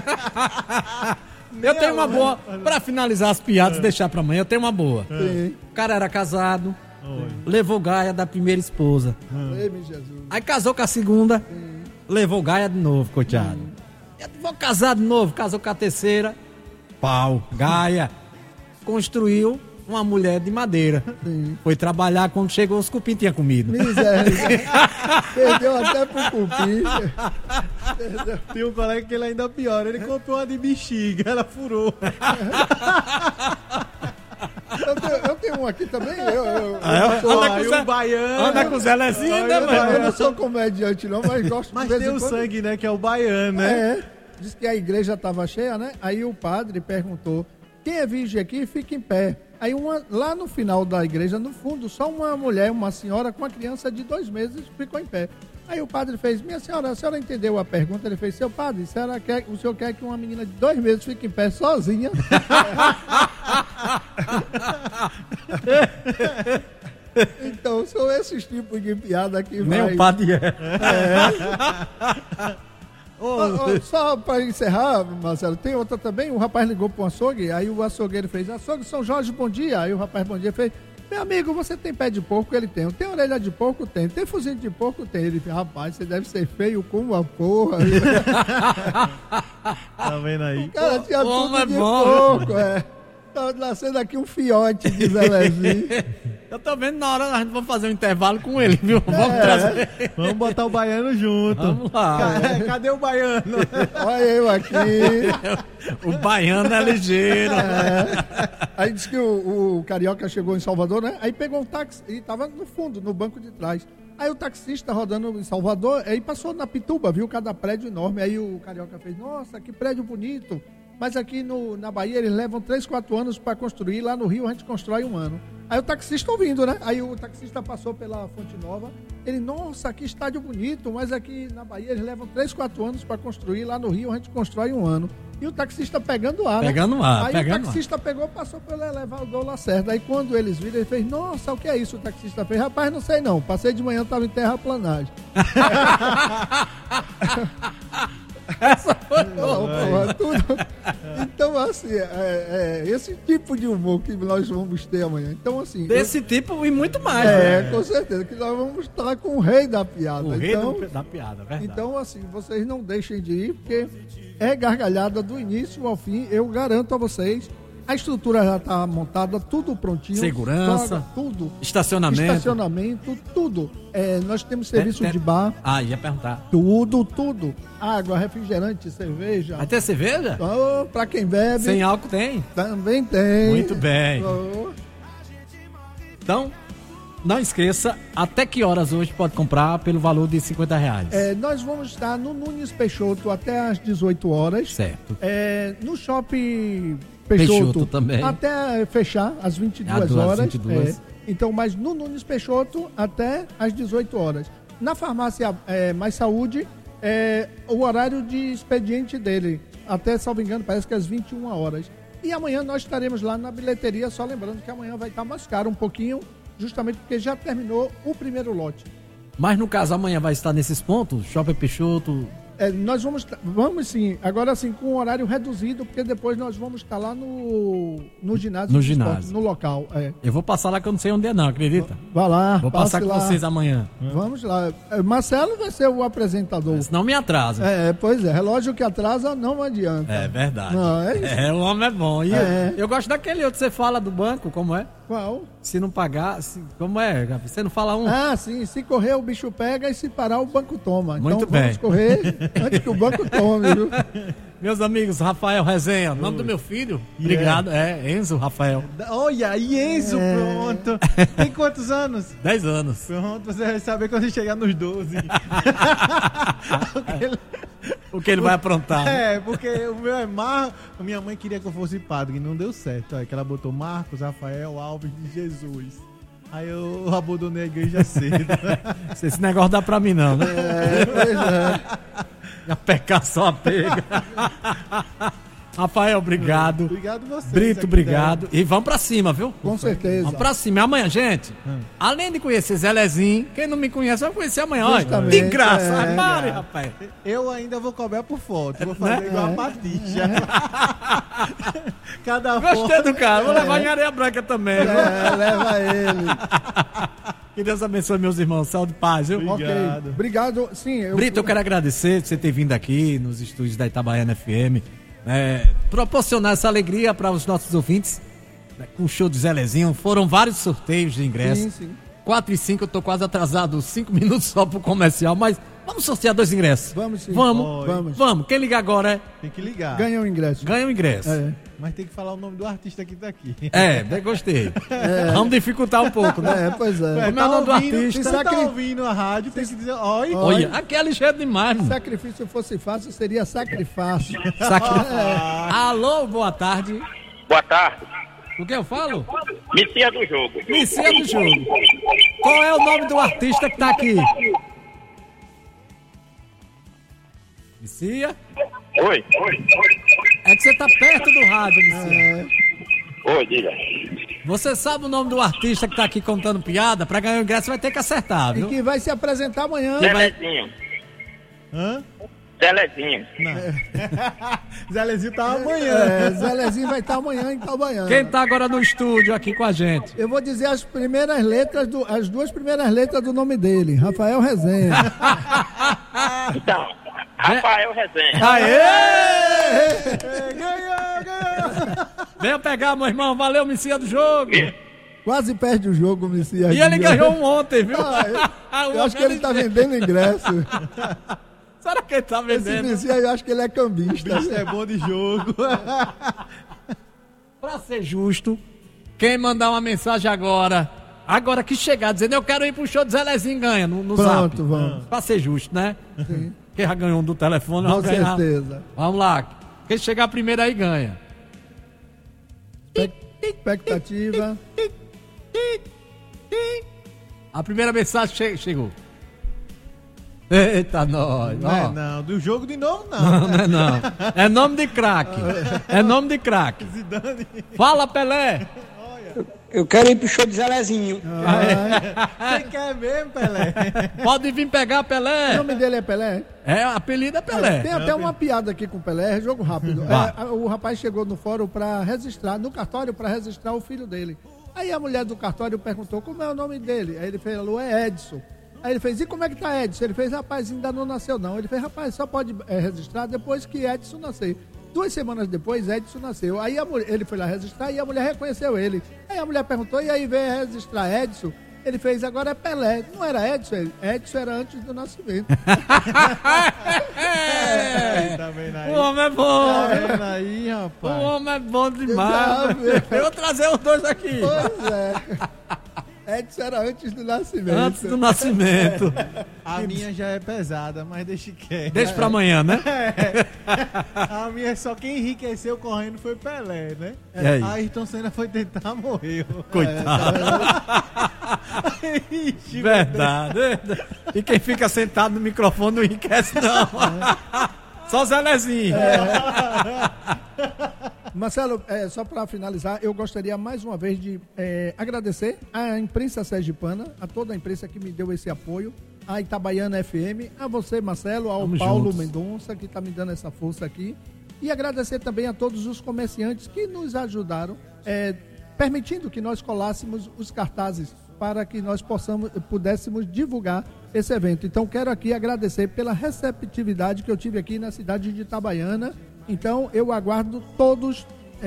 Eu tenho uma boa, pra finalizar as piadas e deixar pra amanhã, eu tenho uma boa. Sim. O cara era casado, levou gaia da primeira esposa. Aí casou com a segunda, levou gaia de novo, coitado. Vou casar de novo, casou com a terceira, pau, gaia. Construiu uma mulher de madeira. Foi trabalhar, quando chegou os cupim tinha comido. Miséria. Perdeu até pro cupim. Tem um colega que ele ainda pior, ele comprou uma de bexiga, ela furou. Eu tenho um aqui também. O baiano. Anda com o Zelezinho, né, mano? Eu não sou comediante não, mas gosto. Mas tem o sangue, né, que é o baiano, né? Diz que a igreja estava cheia, né? Aí o padre perguntou, quem é virgem aqui fica em pé. Aí lá no final da igreja, no fundo, só uma mulher, uma senhora com uma criança de 2 meses ficou em pé. Aí o padre fez, minha senhora, a senhora entendeu a pergunta? Ele fez, seu padre, o senhor quer que uma menina de 2 meses fique em pé sozinha? Então, são esses tipos de piada que nem o padre é. Só para encerrar, Marcelo, tem outra também. O rapaz ligou para um açougue, aí o açougueiro fez, açougue São Jorge, bom dia. Aí o rapaz, bom dia, fez, meu amigo, você tem pé de porco? Ele tem. Tem orelha de porco? Tem. Tem focinho de porco? Tem. Ele fez, rapaz, você deve ser feio como uma porra. Tá vendo aí? O cara tinha tudo de porco, Tá nascendo aqui um fiote de Zelezinho. Eu tô vendo na hora a gente vai fazer um intervalo com ele, viu? Vamos trazer. Vamos botar o baiano junto. Vamos lá. Cadê o baiano? Olha eu aqui. O baiano é ligeiro. Aí disse que o carioca chegou em Salvador, né? Aí pegou um táxi e tava no fundo, no banco de trás. Aí o taxista rodando em Salvador, aí passou na Pituba, viu cada prédio enorme. Aí o carioca fez, nossa, que prédio bonito. Mas aqui na Bahia eles levam 3, 4 anos para construir. Lá no Rio a gente constrói 1 ano. Aí o taxista ouvindo, né? Aí o taxista passou pela Fonte Nova. Ele, nossa, que estádio bonito. Mas aqui na Bahia eles levam 3, 4 anos para construir. Lá no Rio a gente constrói 1 ano. E o taxista pegando ar, pegando né? ar, Aí pegando o taxista pegou, passou pelo elevador Lacerda. Aí quando eles viram, ele fez, nossa, o que é isso? O taxista fez, rapaz, não sei não. Passei de manhã, tava em terraplanagem. Essa foi tudo. Então, assim, esse tipo de humor que nós vamos ter amanhã. Então, assim. Desse tipo e muito mais. Né? Com certeza, que nós vamos estar com o rei da piada. O rei da piada, verdade. Então, assim, vocês não deixem de ir, porque é gargalhada do início ao fim, eu garanto a vocês. A estrutura já está montada, tudo prontinho. Segurança, tudo. Estacionamento, tudo. Nós temos serviço de bar. Ia perguntar. Tudo. Água, refrigerante, cerveja. Vai ter cerveja? Para quem bebe. Sem álcool tem? Também tem. Muito bem. Então, não esqueça, até que horas hoje pode comprar pelo valor de R$50? Nós vamos estar no Nunes Peixoto até às 18 horas. Certo. No Shopping Peixoto também. Até fechar às 22 horas. 22. Então, mas no Nunes Peixoto até às 18 horas. Na farmácia Mais Saúde, o horário de expediente dele, até, salvo engano, parece que às 21 horas. E amanhã nós estaremos lá na bilheteria, só lembrando que amanhã vai estar mais caro um pouquinho, justamente porque já terminou o primeiro lote. Mas no caso, amanhã vai estar nesses pontos? Shopping Peixoto? Nós vamos sim, agora sim, com um horário reduzido, porque depois nós vamos estar lá no ginásio. No ginásio. No local, Eu vou passar lá que eu não sei onde é não, acredita? Vai lá. Vou passar com lá. vocês amanhã. Vamos lá. Marcelo vai ser o apresentador. Senão me atrasa. Pois é. Relógio que atrasa não adianta. É verdade. Não, é isso. O homem é bom. E eu gosto daquele outro que você fala do banco, como é? Qual? Se não pagar, como é, Gabi? Você não fala um? Sim. Se correr, o bicho pega e se parar, o banco toma. Muito então bem. Vamos correr antes que o banco tome, viu? Meus amigos, Rafael Resenha, nome do meu filho. Obrigado. Enzo Rafael. Olha, e Enzo, pronto. Tem quantos anos? 10 anos. Pronto, você vai saber quando você chegar nos 12. O que ele vai aprontar. Porque o meu é Marcos. Minha mãe queria que eu fosse padre e não deu certo. Que ela botou Marcos, Rafael, Alves de Jesus. Aí eu abandonei a igreja cedo. Esse negócio dá pra mim não, né? Pois é. A pecar só a pega. Rafael, obrigado. Obrigado você. Brito, obrigado. E vamos pra cima, viu? Com certeza. Vamos pra cima. Amanhã, gente, além de conhecer Zelezinho, quem não me conhece vai conhecer amanhã. Olha, de graça. Rapaz. Eu ainda vou cobrar por foto. Vou fazer igual a Patixa. Gostei do cara. Vou levar em Areia Branca também. Leva ele. Que Deus abençoe meus irmãos. Saúde e paz, viu? Obrigado. Obrigado. Sim, Brito, eu quero agradecer por você ter vindo aqui nos estúdios da Itabaiana FM. Proporcionar essa alegria para os nossos ouvintes, com o show de Zelezinho. Foram vários sorteios de ingressos. Sim. 4 e 5, eu tô quase atrasado 5 minutos só pro comercial, mas vamos sortear 2 ingressos. Vamos sim. Vamos. Quem ligar agora tem que ligar. Ganha o ingresso. Mas tem que falar o nome do artista que tá aqui. Gostei. Vamos dificultar um pouco, né? Pois é. Como é o nome do artista? Se você tá ouvindo a rádio, tem que dizer, olha, aqui é ligeiro demais. Se sacrifício fosse fácil, seria sacrifácio. Alô, boa tarde. Boa tarde. O que eu falo? Missia do jogo. Missia do jogo. Qual é o nome do artista que tá aqui? Missia? Oi. É que você tá perto do rádio, Missia. Oi, diga. Você sabe o nome do artista que tá aqui contando piada? Pra ganhar o ingresso vai ter que acertar, viu? E que vai se apresentar amanhã. Zelezinho. Hã? Zelezinho. Zelezinho tá amanhã. Zelezinho vai estar amanhã em Itabaiana. Quem tá agora no estúdio aqui com a gente? Eu vou dizer as duas primeiras letras do nome dele. Rafael Resenha. Então, Rafael Resenha. Aê! Ganhou! Venha pegar, meu irmão. Valeu, Messias do jogo. Quase perde o jogo, Messias. E ele ganhou um ontem, viu? Eu acho que ele tá vendendo ingresso. Será que ele tá vendendo? Esse Messias, eu acho que ele é cambista. Isso é bom de jogo. Pra ser justo, quem mandar uma mensagem agora que chegar, dizendo eu quero ir pro show de Zelezinho, ganha no Zap. Pronto, vamos. Pra ser justo, né? Sim. Quem já ganhou um do telefone, Com vamos ganhar. certeza. Vamos lá. Quem chegar primeiro aí ganha. Expectativa. A primeira mensagem chegou. Eita, nós. Não, do jogo de novo não. Não. É nome de craque. É nome de craque. Zidane. Fala, Pelé. Eu quero ir pro show de Zelezinho. Você quer mesmo, Pelé? Pode vir pegar, Pelé. O nome dele é Pelé? É, apelido é Pelé. Tem até uma piada aqui com o Pelé, é jogo rápido. O rapaz chegou no fórum para registrar, no cartório, para registrar o filho dele. Aí a mulher do cartório perguntou como é o nome dele. Aí ele falou, é Edson. Aí ele fez, e como é que tá Edson? Ele fez, rapaz, ainda não nasceu não. Ele fez, rapaz, só pode registrar depois que Edson nascer. 2 semanas depois, Edson nasceu. Aí ele foi lá registrar e a mulher reconheceu ele. Aí a mulher perguntou, e aí veio registrar Edson? Ele fez, agora é Pelé. Não era Edson, Edson era antes do nascimento. Tá vendo aí? O homem é bom. Tá vendo aí, rapaz? O homem é bom demais. Eu vou trazer os dois aqui. Pois é. Edson era antes do nascimento. Antes do nascimento. A minha já é pesada, mas deixa quieto. Deixa pra amanhã, né? A minha só quem enriqueceu correndo foi Pelé, né? A Ayrton Senna foi tentar, morreu. Coitado. Ixi, Verdade. E quem fica sentado no microfone não enriquece, não. Só Zelezinho. Marcelo, só para finalizar, eu gostaria mais uma vez de agradecer à imprensa sergipana, a toda a imprensa que me deu esse apoio, a Itabaiana FM, a você, Marcelo, ao Vamos Paulo juntos. Mendonça, que está me dando essa força aqui, e agradecer também a todos os comerciantes que nos ajudaram, permitindo que nós colássemos os cartazes para que nós pudéssemos divulgar esse evento. Então, quero aqui agradecer pela receptividade que eu tive aqui na cidade de Itabaiana. Então, eu aguardo todos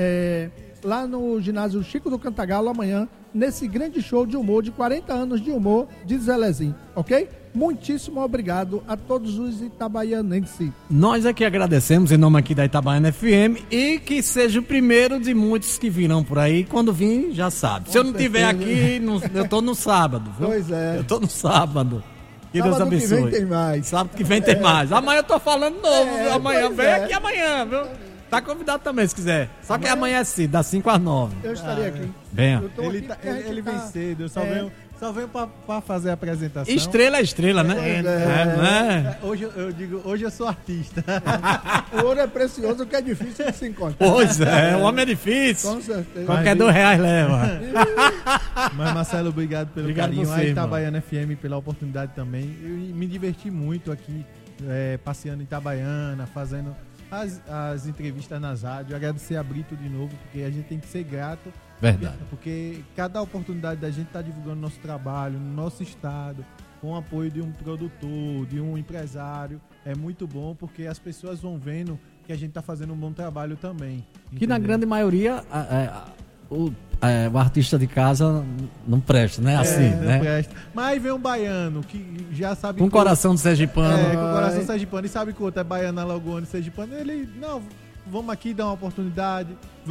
lá no ginásio Chico do Cantagalo amanhã, nesse grande show de humor, de 40 anos de humor de Zelezinho, ok? Muitíssimo obrigado a todos os itabaianenses. Nós aqui agradecemos em nome aqui da Itabaiana FM e que seja o primeiro de muitos que virão por aí. Quando vir, já sabe. Se eu não estiver aqui, eu tô no sábado, viu? Pois é. Eu tô no sábado. Que Deus Sábado abençoe. que vem tem mais. Sábado que vem tem mais. Amanhã eu tô falando novo, viu? Amanhã, pois vem é. aqui amanhã, viu? Tá convidado também, se quiser. Só que amanhã é cedo, das 5 às 9. Eu estarei aqui. Venha. Eu tô Ele, aqui tá, porque a gente ele vem tá- cedo, eu só venho pra fazer a apresentação. Estrela é estrela, né? né? Hoje eu sou artista. O ouro é precioso, o que é difícil de se encontrar. Pois é, o homem é difícil. Com certeza. Qualquer R$2 leva. Mas, Marcelo, obrigado pelo Obrigado carinho. você, A Itabaiana FM pela oportunidade também. Eu me diverti muito aqui, passeando em Itabaiana, fazendo as entrevistas nas rádios. Agradecer a Brito de novo, porque a gente tem que ser grato. Verdade. Porque cada oportunidade da gente estar divulgando nosso trabalho no nosso estado, com o apoio de um produtor, de um empresário, é muito bom, porque as pessoas vão vendo que a gente está fazendo um bom trabalho também. Que na entendeu? grande maioria o artista de casa não presta, né? Assim, não né? presta. Mas aí vem um baiano que já sabe... Com que coração de sergipano. com coração sergipano e sabe que o outro é baiano, alagoano, sergipano. Ele, não, vamos aqui dar uma oportunidade.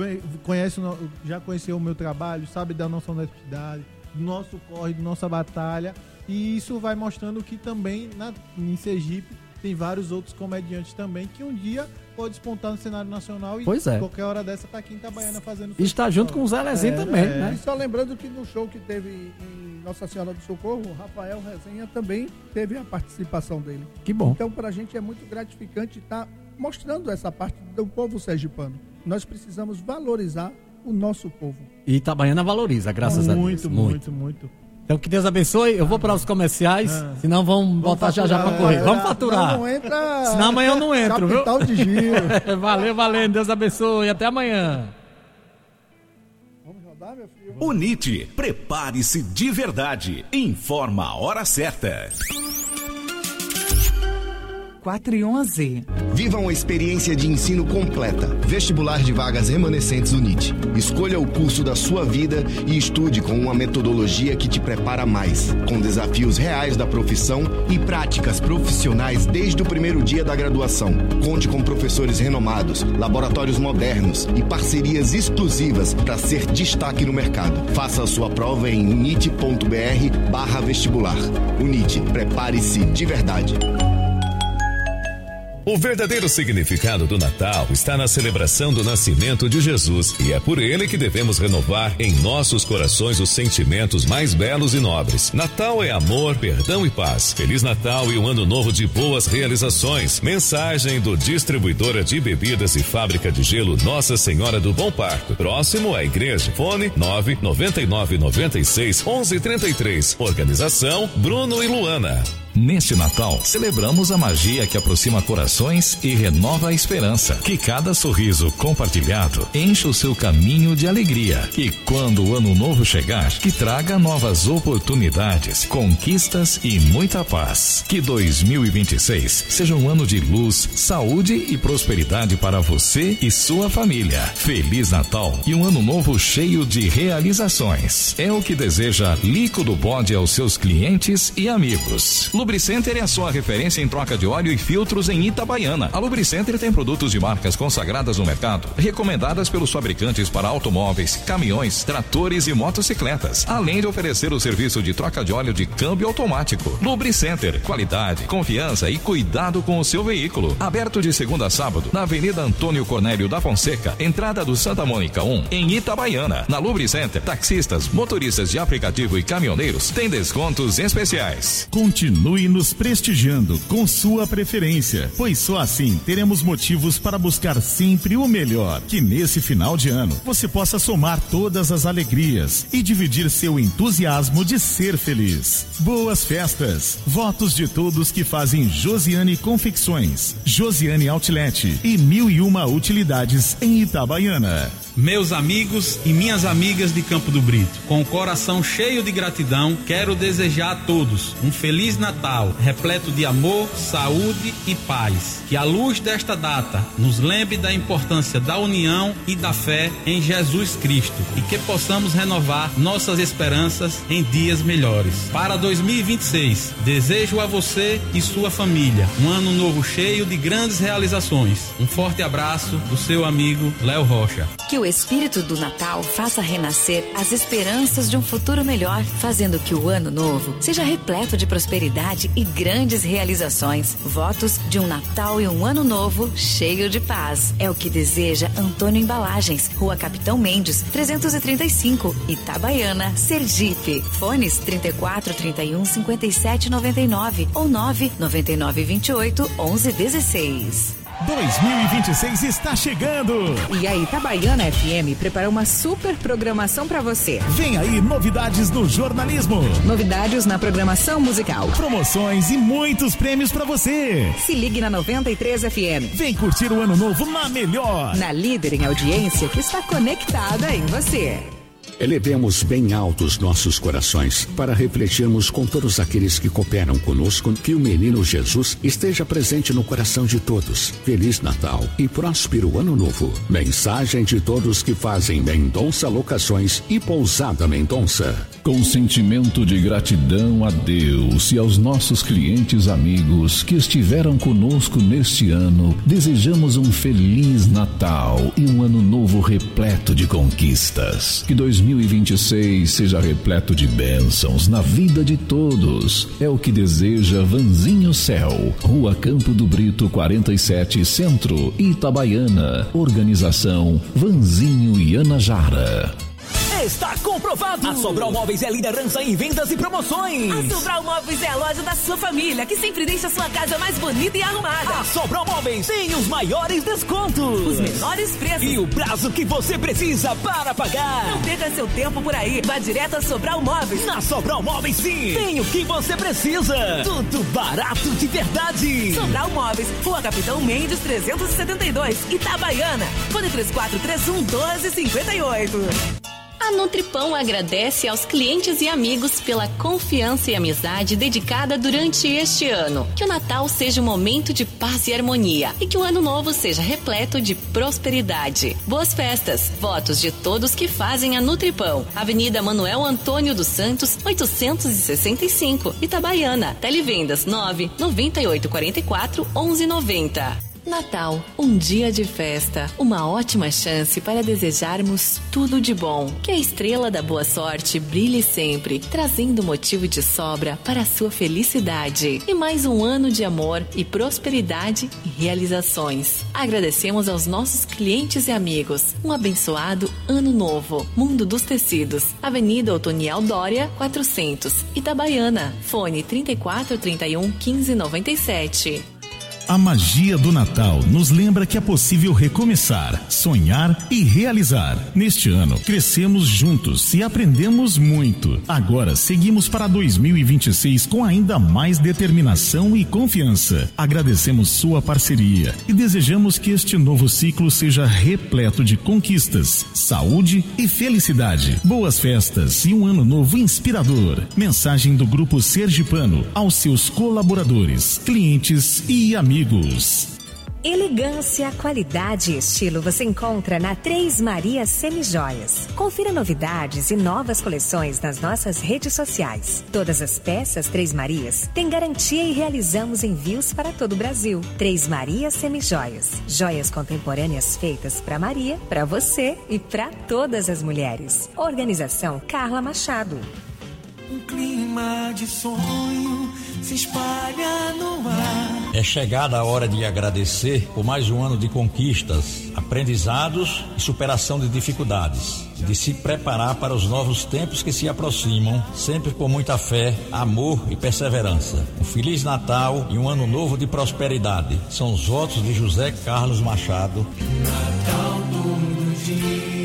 Já conheceu o meu trabalho, sabe da nossa honestidade, do nosso corre, da nossa batalha. E isso vai mostrando que também em Sergipe tem vários outros comediantes também que um dia pode despontar no cenário nacional e Pois é. qualquer hora dessa tá aqui em Itabaiana fazendo... E está junto com o Zelezinho também, né? E só lembrando que no show que teve em Nossa Senhora do Socorro, o Rafael Resenha também teve a participação dele. Que bom. Então, pra gente é muito gratificante estar mostrando essa parte do povo sergipano. Nós precisamos valorizar o nosso povo. E Itabaiana valoriza, graças a Deus. Muito. Então que Deus abençoe. Eu vou para os comerciais, senão vão botar já para correr. Vamos faturar. Não entra. Senão amanhã eu não entro, viu? Capital de giro. Valeu. Deus abençoe. Até amanhã. Vamos rodar, meu filho? Unite, prepare-se de verdade. Informa a hora certa. 3411. Viva uma experiência de ensino completa. Vestibular de vagas remanescentes UNIT. Escolha o curso da sua vida e estude com uma metodologia que te prepara mais, com desafios reais da profissão e práticas profissionais desde o primeiro dia da graduação. Conte com professores renomados, laboratórios modernos e parcerias exclusivas para ser destaque no mercado. Faça a sua prova em unit.br/vestibular. UNIT, prepare-se de verdade. O verdadeiro significado do Natal está na celebração do nascimento de Jesus, e é por ele que devemos renovar em nossos corações os sentimentos mais belos e nobres. Natal é amor, perdão e paz. Feliz Natal e um ano novo de boas realizações. Mensagem do Distribuidora de Bebidas e Fábrica de Gelo Nossa Senhora do Bom Parto, próximo à igreja. Fone 999961133. Organização Bruno e Luana. Neste Natal, celebramos a magia que aproxima corações e renova a esperança. Que cada sorriso compartilhado enche o seu caminho de alegria. E quando o ano novo chegar, que traga novas oportunidades, conquistas e muita paz. Que 2026 seja um ano de luz, saúde e prosperidade para você e sua família. Feliz Natal e um ano novo cheio de realizações. É o que deseja Lico do Bode aos seus clientes e amigos. Lubricenter é a sua referência em troca de óleo e filtros em Itabaiana. A Lubricenter tem produtos de marcas consagradas no mercado, recomendadas pelos fabricantes para automóveis, caminhões, tratores e motocicletas, além de oferecer o serviço de troca de óleo de câmbio automático. Lubricenter, qualidade, confiança e cuidado com o seu veículo. Aberto de segunda a sábado, na Avenida Antônio Cornélio da Fonseca, entrada do Santa Mônica 1, em Itabaiana. Na Lubricenter, taxistas, motoristas de aplicativo e caminhoneiros têm descontos especiais. Continue nos prestigiando com sua preferência, pois só assim teremos motivos para buscar sempre o melhor. Que nesse final de ano você possa somar todas as alegrias e dividir seu entusiasmo de ser feliz. Boas festas! Votos de todos que fazem Josiane Confecções, Josiane Outlet e 1001 utilidades em Itabaiana. Meus amigos e minhas amigas de Campo do Brito, com o coração cheio de gratidão, quero desejar a todos um Feliz Natal, repleto de amor, saúde e paz. Que a luz desta data nos lembre da importância da união e da fé em Jesus Cristo e que possamos renovar nossas esperanças em dias melhores. Para 2026, desejo a você e sua família um ano novo cheio de grandes realizações. Um forte abraço do seu amigo Léo Rocha. Que o espírito do Natal faça renascer as esperanças de um futuro melhor, fazendo que o ano novo seja repleto de prosperidade e grandes realizações. Votos de um Natal e um ano novo cheio de paz. É o que deseja Antônio Embalagens, Rua Capitão Mendes, 335, Itabaiana, Sergipe. Fones 34 31 57 99 ou 9 99 28 11 16. 2026 está chegando! E a Itabaiana FM preparou uma super programação para você. Vem aí novidades no jornalismo. Novidades na programação musical. Promoções e muitos prêmios para você. Se ligue na 93 FM. Vem curtir o ano novo na melhor. Na líder em audiência que está conectada em você. Elevemos bem altos nossos corações para refletirmos com todos aqueles que cooperam conosco que o menino Jesus esteja presente no coração de todos. Feliz Natal e próspero Ano Novo. Mensagem de todos que fazem Mendonça Locações e Pousada Mendonça. Com sentimento de gratidão a Deus e aos nossos clientes amigos que estiveram conosco neste ano, desejamos um Feliz Natal e um Ano Novo repleto de conquistas. Que 2026 seja repleto de bênçãos na vida de todos. É o que deseja Vanzinho Céu, Rua Campo do Brito 47, Centro, Itabaiana. Organização Vanzinho e Ana Jara. Está comprovado! A Sobral Móveis é liderança em vendas e promoções. A Sobral Móveis é a loja da sua família, que sempre deixa a sua casa mais bonita e arrumada. A Sobral Móveis tem os maiores descontos, os menores preços e o prazo que você precisa para pagar. Não perca seu tempo por aí, vá direto a Sobral Móveis. Na Sobral Móveis, sim, tem o que você precisa. Tudo barato de verdade. Sobral Móveis, Rua Capitão Mendes 372, Itabaiana. Fone 3431 1258. A Nutripão agradece aos clientes e amigos pela confiança e amizade dedicada durante este ano. Que o Natal seja um momento de paz e harmonia e que o Ano Novo seja repleto de prosperidade. Boas festas! Votos de todos que fazem a Nutripão. Avenida Manuel Antônio dos Santos, 865, Itabaiana. Televendas 99844-1190. Natal, um dia de festa, uma ótima chance para desejarmos tudo de bom. Que a estrela da boa sorte brilhe sempre, trazendo motivo de sobra para a sua felicidade. E mais um ano de amor e prosperidade e realizações. Agradecemos aos nossos clientes e amigos. Um abençoado ano novo. Mundo dos Tecidos, Avenida Otoniel Dória, 400, Itabaiana. Fone 3431-1597. A magia do Natal nos lembra que é possível recomeçar, sonhar e realizar. Neste ano, crescemos juntos e aprendemos muito. Agora, seguimos para 2026 com ainda mais determinação e confiança. Agradecemos sua parceria e desejamos que este novo ciclo seja repleto de conquistas, saúde e felicidade. Boas festas e um ano novo inspirador. Mensagem do Grupo Sergipano aos seus colaboradores, clientes e amigos. Elegância, qualidade e estilo você encontra na Três Marias Semijoias. Confira novidades e novas coleções nas nossas redes sociais. Todas as peças Três Marias têm garantia e realizamos envios para todo o Brasil. Três Marias Semijoias. Joias contemporâneas feitas para Maria, para você e para todas as mulheres. Organização Carla Machado. Um clima de sonho se espalha no ar. É chegada a hora de agradecer por mais um ano de conquistas, aprendizados e superação de dificuldades. De se preparar para os novos tempos que se aproximam, sempre com muita fé, amor e perseverança. Um Feliz Natal e um ano novo de prosperidade. São os votos de José Carlos Machado. Natal todo dia.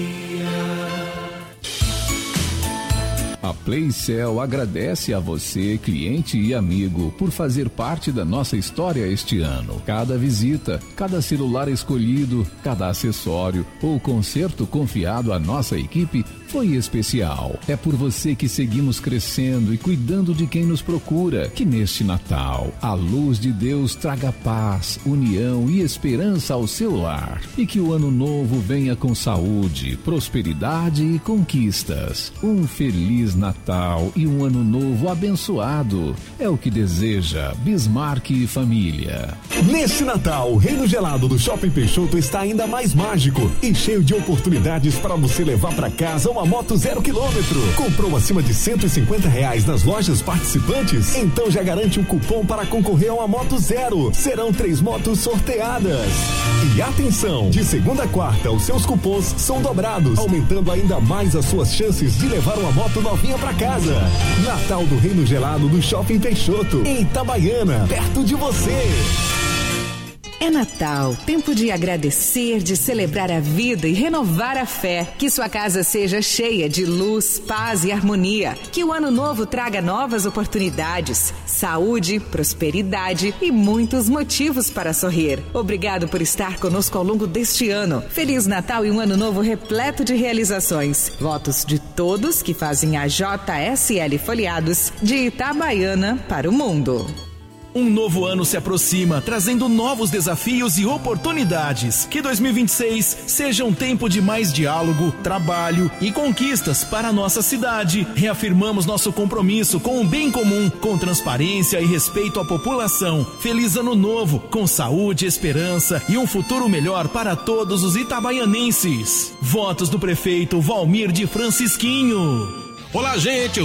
A Playcell agradece a você, cliente e amigo, por fazer parte da nossa história este ano. Cada visita, cada celular escolhido, cada acessório ou conserto confiado à nossa equipe foi especial. É por você que seguimos crescendo e cuidando de quem nos procura. Que neste Natal, a luz de Deus traga paz, união e esperança ao seu lar. E que o ano novo venha com saúde, prosperidade e conquistas. Um Feliz Natal e um ano novo abençoado. É o que deseja Bismarck e família. Neste Natal, o Reino Gelado do Shopping Peixoto está ainda mais mágico e cheio de oportunidades para você levar para casa uma moto 0 km. Comprou acima de R$150 nas lojas participantes? Então já garante um cupom para concorrer a uma moto zero. Serão 3 motos sorteadas. E atenção, de segunda a quarta, os seus cupons são dobrados, aumentando ainda mais as suas chances de levar uma moto novinha para casa. Natal do Reino Gelado do Shopping Peixoto, em Itabaiana, perto de você. É Natal, tempo de agradecer, de celebrar a vida e renovar a fé. Que sua casa seja cheia de luz, paz e harmonia. Que o ano novo traga novas oportunidades, saúde, prosperidade e muitos motivos para sorrir. Obrigado por estar conosco ao longo deste ano. Feliz Natal e um ano novo repleto de realizações. Votos de todos que fazem a JSL Folheados de Itabaiana para o mundo. Um novo ano se aproxima, trazendo novos desafios e oportunidades. Que 2026 seja um tempo de mais diálogo, trabalho e conquistas para a nossa cidade. Reafirmamos nosso compromisso com o bem comum, com transparência e respeito à população. Feliz ano novo, com saúde, esperança e um futuro melhor para todos os itabaianenses. Votos do prefeito Valmir de Francisquinho. Olá, gente, eu